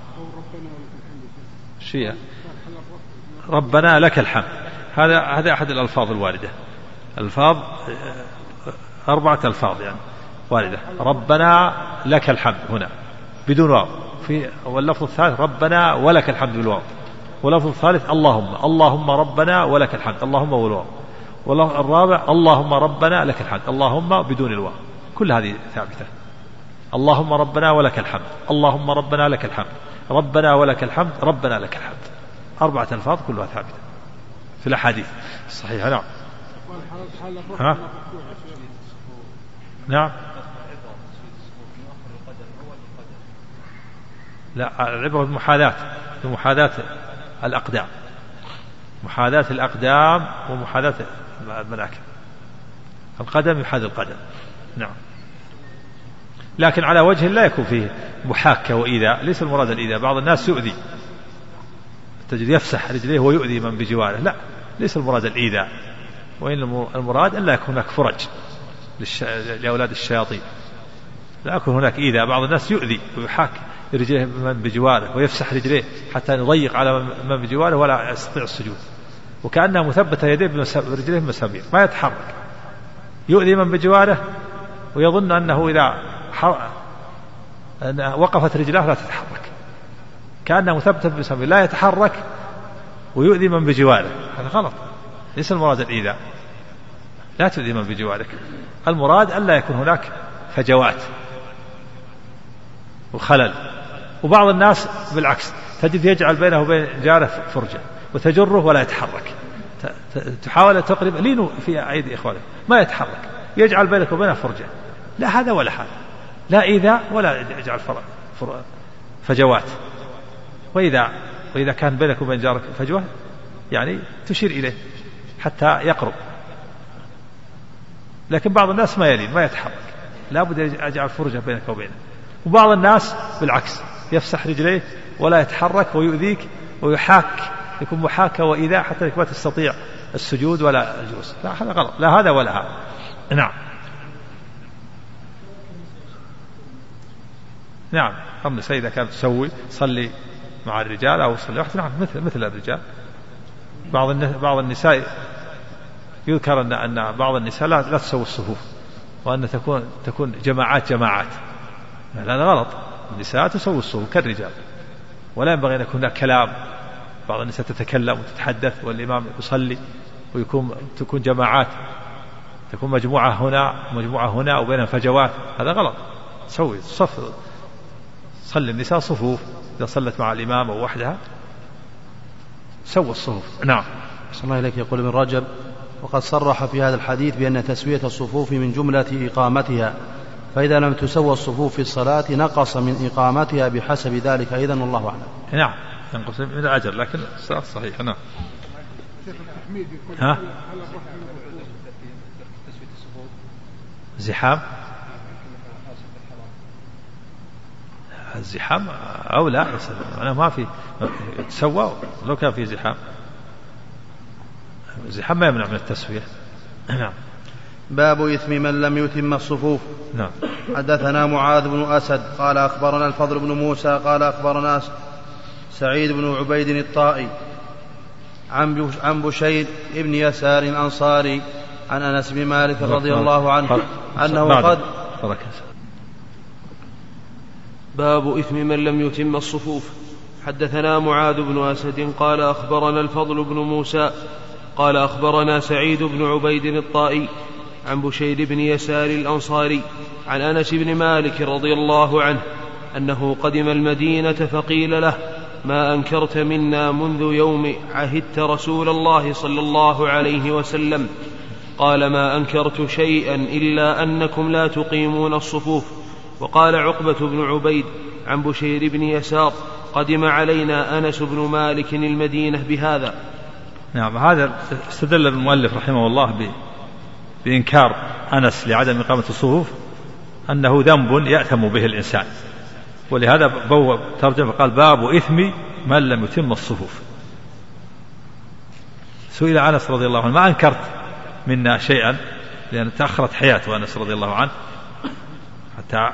شيء ربنا لك الحمد، هذا هذا أحد الألفاظ الواردة، ألفاظ أربعة ألفاظ يعني واردة. ربنا لك الحمد هنا بدون واو، في واللفظ الثالث ربنا ولك الحمد بالواو، واللفظ الثالث اللهم اللهم ربنا ولك الحمد اللهم والواو، واللفظ الرابع اللهم ربنا لك الحمد اللهم بدون الواو. كل هذه ثابتة. اللهم ربنا ولك الحمد اللهم ربنا لك الحمد ربنا ولك الحمد ربنا لك الحمد، أربعة ألفاظ كلها ثابتة في الأحاديث الصحيحة. نعم. ها؟ نعم. لا، العبرة بمحاذاة بمحاذاة الأقدام، محاذاة الأقدام ومحاذاة المناكب، القدم يحاذي القدم. نعم. لكن على وجه لا يكون فيه محاكة وإيذاء، ليس المراد الإيذاء. بعض الناس يؤذي، تجد يفسح رجليه ويؤذي من بجواره، لا، ليس المراد الإيذاء، وإن المراد أن لا يكون هناك فرج لأولاد الشياطين، لا يكون هناك إيذاء. بعض الناس يؤذي ويحاك رجليه من بجواره ويفسح رجليه حتى يضيق على من بجواره ولا يستطيع السجود، وكأنها مثبتة يديه برجليه مسامير ما يتحرك، يؤذي من بجواره ويظن أنه إذا وقفت رجلاه لا تتحرك، كأنها مثبتة بمسامير لا يتحرك ويؤذي من بجواره. هذا غلط، ليس المراد الإيذاء، لا تؤذي من بجوارك، المراد أن لا يكون هناك فجوات وخلل. وبعض الناس بالعكس تجد يجعل بينه وبين جاره فرجة وتجره ولا يتحرك، تحاول أن تقرب لينه في أيدي إخوانه ما يتحرك، يجعل بينك وبينه فرجة، لا هذا ولا هذا، لا إيذاء ولا يجعل فجوات. وإذا وإذا كان بينك وبين جارك فجوة يعني تشير إليه حتى يقرب، لكن بعض الناس ما يلين ما يتحرك، لا بد يجعل فرجة بينك وبينه. وبعض الناس بالعكس يفسح رجليه ولا يتحرك ويؤذيك ويحاك، يكون محاكة وإيذاء حتى ما تستطيع السجود ولا الجلوس، لا هذا غلط، لا هذا ولا هذا. نعم. نعم. النساء إذا كانت تسوي صلي مع الرجال أو صلي وحده، نعم مثل مثل الرجال. بعض بعض النساء يذكر أن أن بعض النساء لا, لا تسوي الصفوف، وأن تكون تكون جماعات جماعات، هذا غلط. النساء تسوي الصفوف كالرجال، ولا ينبغي أن يكون هناك كلام. بعض النساء تتكلم وتتحدث والإمام يصلي ويكون تكون جماعات، تكون مجموعة هنا مجموعة هنا وبينهم فجوات، هذا غلط. سوي صف، صلي النساء صفوف، إذا صلت مع الإمام أو وحدها سوى الصفوف. نعم.
صلى الله عليك. يقول ابن رجب وقد صرح في هذا الحديث بأن تسوية الصفوف من جملة إقامتها، فإذا لم تسوى الصفوف في الصلاة نقص من إقامتها بحسب ذلك أيضا، والله أعلم.
نعم ينقص من الأجر، لكن الصلاة صحيحة. نعم. ها؟ زحام الزحام أو لا، أنا ما في تسوى لو كان في زحام، الزحام ما يمنع من التسوية. نعم.
باب إثم من لم يتم الصفوف.
نعم.
حدثنا معاذ بن أسد قال أخبرنا الفضل بن موسى قال أخبرنا سعيد بن عبيد الطائي عن بشير ابن يسار الأنصاري عن أنس بن مالك رضي الله عنه أنه قد
باب إثم من لم يتم الصفوف. حدثنا معاذ بن أسد قال أخبرنا الفضل بن موسى قال أخبرنا سعيد بن عبيد الطائي عن بشير بن يسار الأنصاري عن أنس بن مالك رضي الله عنه أنه قدم المدينة فقيل له ما أنكرت منا منذ يوم عهدت رسول الله صلى الله عليه وسلم. قال ما أنكرت شيئا إلا أنكم لا تقيمون الصفوف. وقال عقبة بن عبيد عن بشير بن يسار قدم علينا أنس بن مالك المدينة بهذا.
نعم. هذا استدل المؤلف رحمه الله بإنكار أنس لعدم إقامة الصفوف أنه ذنب يأثم به الإنسان، ولهذا بوب ترجم فقال باب إثم من لم يتم الصفوف. سئل أنس رضي الله عنه ما أنكرت منا شيئا، لأن تأخرت حياته أنس رضي الله عنه حتى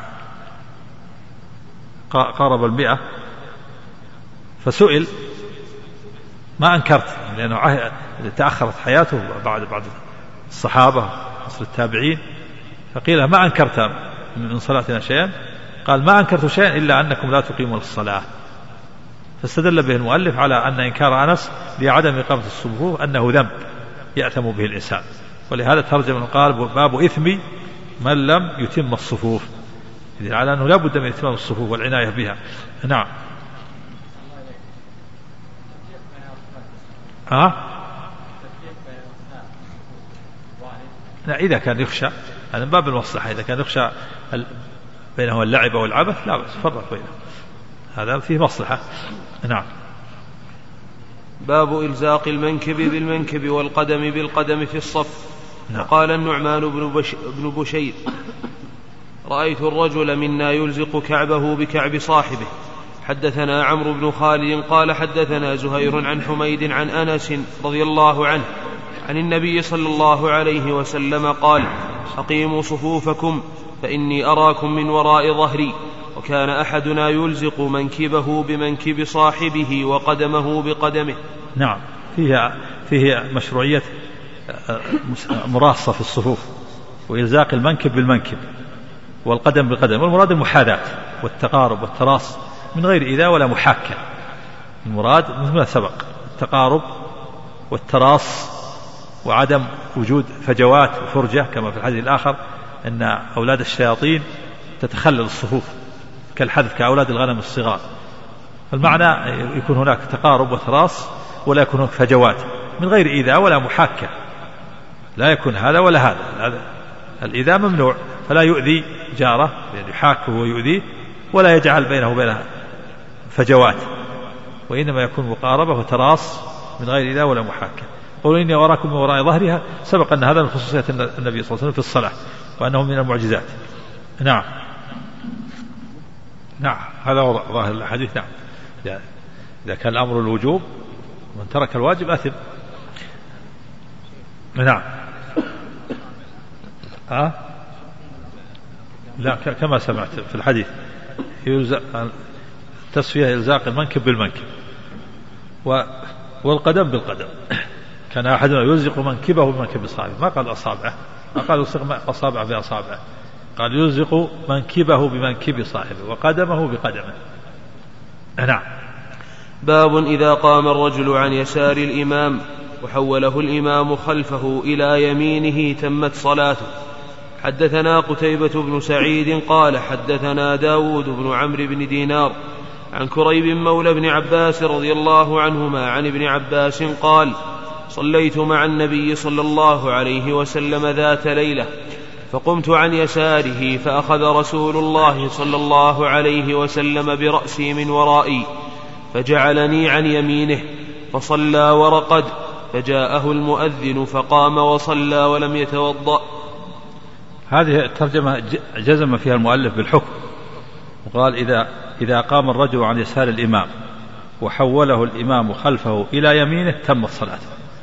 قارب المئة، فسئل ما أنكرت لأنه تأخرت حياته بعد بعد الصحابة أصل التابعين، فقيل ما أنكرت من صلاتنا شيئا، قال ما أنكرت شيئا إلا أنكم لا تقيمون الصلاة. فاستدل به المؤلف على أن إنكار أنس لعدم إقامة الصفوف أنه ذنب يأثم به الإنسان، ولهذا ترجم قال باب إثم من لم يتم الصفوف، على أنه لا بد من إتمام الصفوف والعناية بها. نعم. ها؟ لا، إذا كان يخشى هذا من باب المصلحة، إذا كان يخشى بينه اللعب والعبث لا بأس فرق بينه، هذا فيه مصلحة. نعم.
باب إلزاق المنكب بالمنكب والقدم بالقدم في الصف.
نعم.
قال النعمان بن, بش بن بشير رأيت الرجل منا يلزق كعبه بكعب صاحبه. حدثنا عمرو بن خالد قال حدثنا زهير عن حميد عن أنس رضي الله عنه عن النبي صلى الله عليه وسلم قال أقيموا صفوفكم فإني أراكم من وراء ظهري. وكان أحدنا يلزق منكبه بمنكب صاحبه وقدمه بقدمه.
نعم. فيها فيه مشروعية مراصة في الصفوف وإلزاق المنكب بالمنكب والقدم بالقدم، والمراد المحاذاة والتقارب والتراص من غير إيذاء ولا محاكة. المراد مثل ما سبق التقارب والتراص وعدم وجود فجوات وفرجة، كما في الحديث الآخر أن أولاد الشياطين تتخلل الصفوف كالحذف كأولاد الغنم الصغار. فالمعنى يكون هناك تقارب وتراص ولا يكون هناك فجوات من غير إيذاء ولا محاكة، لا يكون هذا ولا هذا. الإيذاء ممنوع، فلا يؤذي جاره يعني يحاكه ويؤذيه، ولا يجعل بينه وبينه فجوات، وإنما يكون مقاربة وتراص من غير إيذاء ولا محاكة. قولوا إني أراكم من وراء ظهرها، سبق أن هذا من خصوصية النبي صلى الله عليه وسلم في الصلاة وأنه من المعجزات. نعم. نعم. هذا ظاهر الحديث. نعم. إذا كان الأمر الوجوب من ترك الواجب أثم. نعم. أه؟ لا، كما سمعت في الحديث تسوية إلزاق المنكب بالمنكب والقدم بالقدم. كان أحدنا يلزق منكبه بمنكب صاحبه، ما قال أصابعه، ما قال يلزق أصابعه بأصابعه، قال يلزق منكبه بمنكب صاحبه وقدمه بقدمه. نعم.
باب إذا قام الرجل عن يسار الإمام وحوله الإمام خلفه إلى يمينه تمت صلاته. حدثنا قتيبة بن سعيد قال حدثنا داود بن عمرو بن دينار عن كريب مولى بن عباس رضي الله عنهما عن ابن عباس قال صليت مع النبي صلى الله عليه وسلم ذات ليلة فقمت عن يساره فأخذ رسول الله صلى الله عليه وسلم برأسي من ورائي فجعلني عن يمينه فصلى ورقد، فجاءه المؤذن فقام وصلى ولم يتوضأ.
هذه الترجمة جزم فيها المؤلف بالحكم، وقال إذا إذا قام الرجل عن يسار الإمام وحوله الإمام خلفه إلى يمينه تمت صلاته،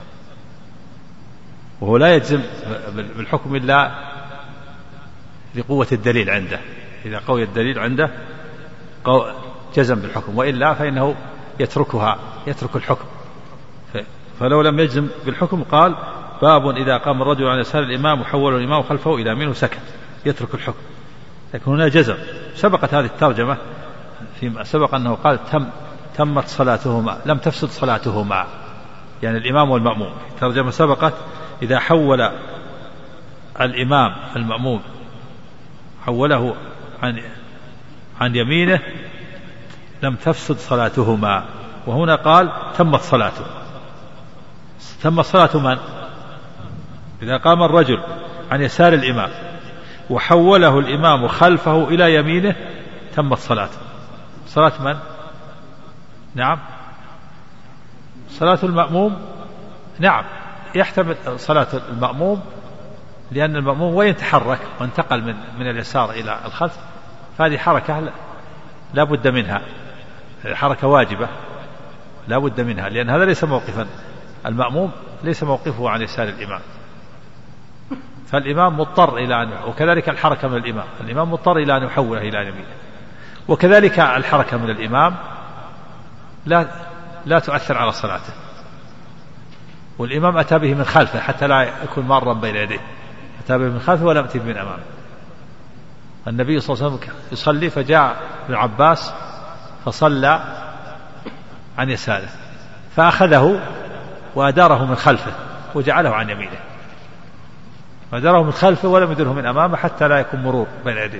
وهو لا يجزم بالحكم إلا لقوة الدليل عنده. إذا قوي الدليل عنده جزم بالحكم، وإلا فإنه يتركها يترك الحكم. فلو لم يجزم بالحكم قال باب إذا قام الرجل عن يسار الإمام وحوله الإمام خلفه إلى يمينه سكت يترك الحكم، لكن هنا جزم. سبقت هذه الترجمة فيما سبق أنه قال تم تمت صلاتهما لم تفسد صلاتهما، يعني الإمام والمأموم. الترجمة سبقت إذا حول الإمام المأموم حوله عن عن يمينه لم تفسد صلاتهما. وهنا قال تمت صلاته. تمت صلاة من؟ إذا قام الرجل عن يسار الإمام وحوله الإمام خلفه إلى يمينه تمت صلاته. صلاة من؟ نعم صلاة المأموم. نعم يحتمل صلاة المأموم، لأن المأموم وين تحرك وانتقل من, من اليسار إلى الخلف، فهذه حركة لا بد منها، حركة واجبة لا بد منها، لأن هذا ليس موقفا. المأموم ليس موقفه عن يسار الإمام، فالإمام مضطر إلى أن، وكذلك الحركة من الإمام، الإمام مضطر إلى أن يحوله إلى يمينه، وكذلك الحركة من الإمام لا لا تؤثر على صلاته، والإمام أتى به من خلفه حتى لا يكون مارا بين يديه، أتى به من خلفه ولم يأتي من أمامه. النبي صلى الله عليه وسلم يصلي فجاء ابن عباس فصلى عن يساره فأخذه وأداره من خلفه وجعله عن يمينه، وأداره من خلفه ولم يدره من أمامه حتى لا يكون مرور بين يديه.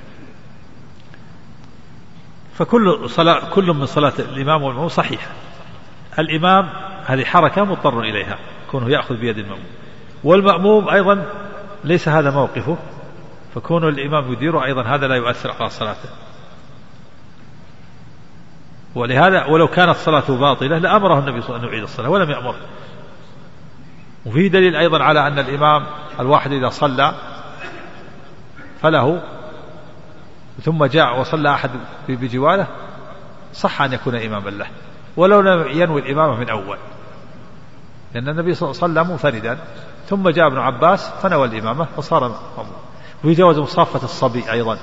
فكل صلاة كل من صلاة الإمام والمأموم صحيحة. الإمام هذه حركة مضطر إليها كونه يأخذ بيد المأموم، والمأموم أيضا ليس هذا موقفه، فكون الإمام يديره أيضا هذا لا يؤثر على صلاته. ولهذا ولو كانت صلاته باطلة لأمره النبي صلى الله عليه وسلم أن يعيد الصلاة ولم يأمر. وفيه دليل أيضا على أن الإمام الواحد إذا صلى فله ثم جاء وصلى أحد بجواره صح أن يكون إماما له ولو لم ينوي الإمامة من أول، لأن النبي صلى الله عليه وسلم منفردا ثم جاء ابن عباس فنوى الإمامة فصار مأموما. وفي جواز مصافة الصبي أيضا،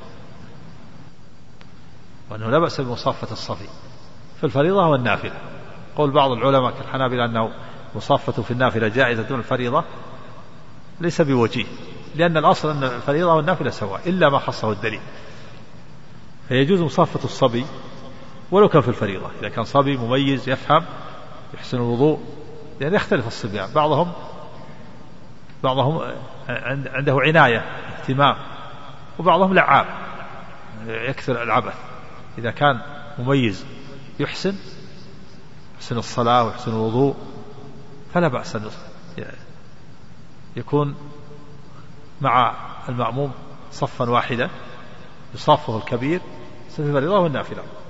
وأنه لا بأس بمصافة الصبي في الفريضة والنافلة. قول بعض العلماء كالحنابلة أنه مصافة في النافلة جائزة دون الفريضة ليس بوجيه، لأن الأصل أن الفريضة والنافلة سواء إلا ما خصه الدليل، فيجوز مصافة الصبي ولو كان في الفريضة إذا كان صبي مميز يفهم يحسن الوضوء، لأن يختلف الصبيان، بعضهم بعضهم عنده عناية اهتمام وبعضهم لعاب يكثر العبث. إذا كان مميز يحسن يحسن الصلاة ويحسن الوضوء فلا بأس أن يكون مع المأموم صفا واحدا يصافه الكبير في الفريضة والنافلة.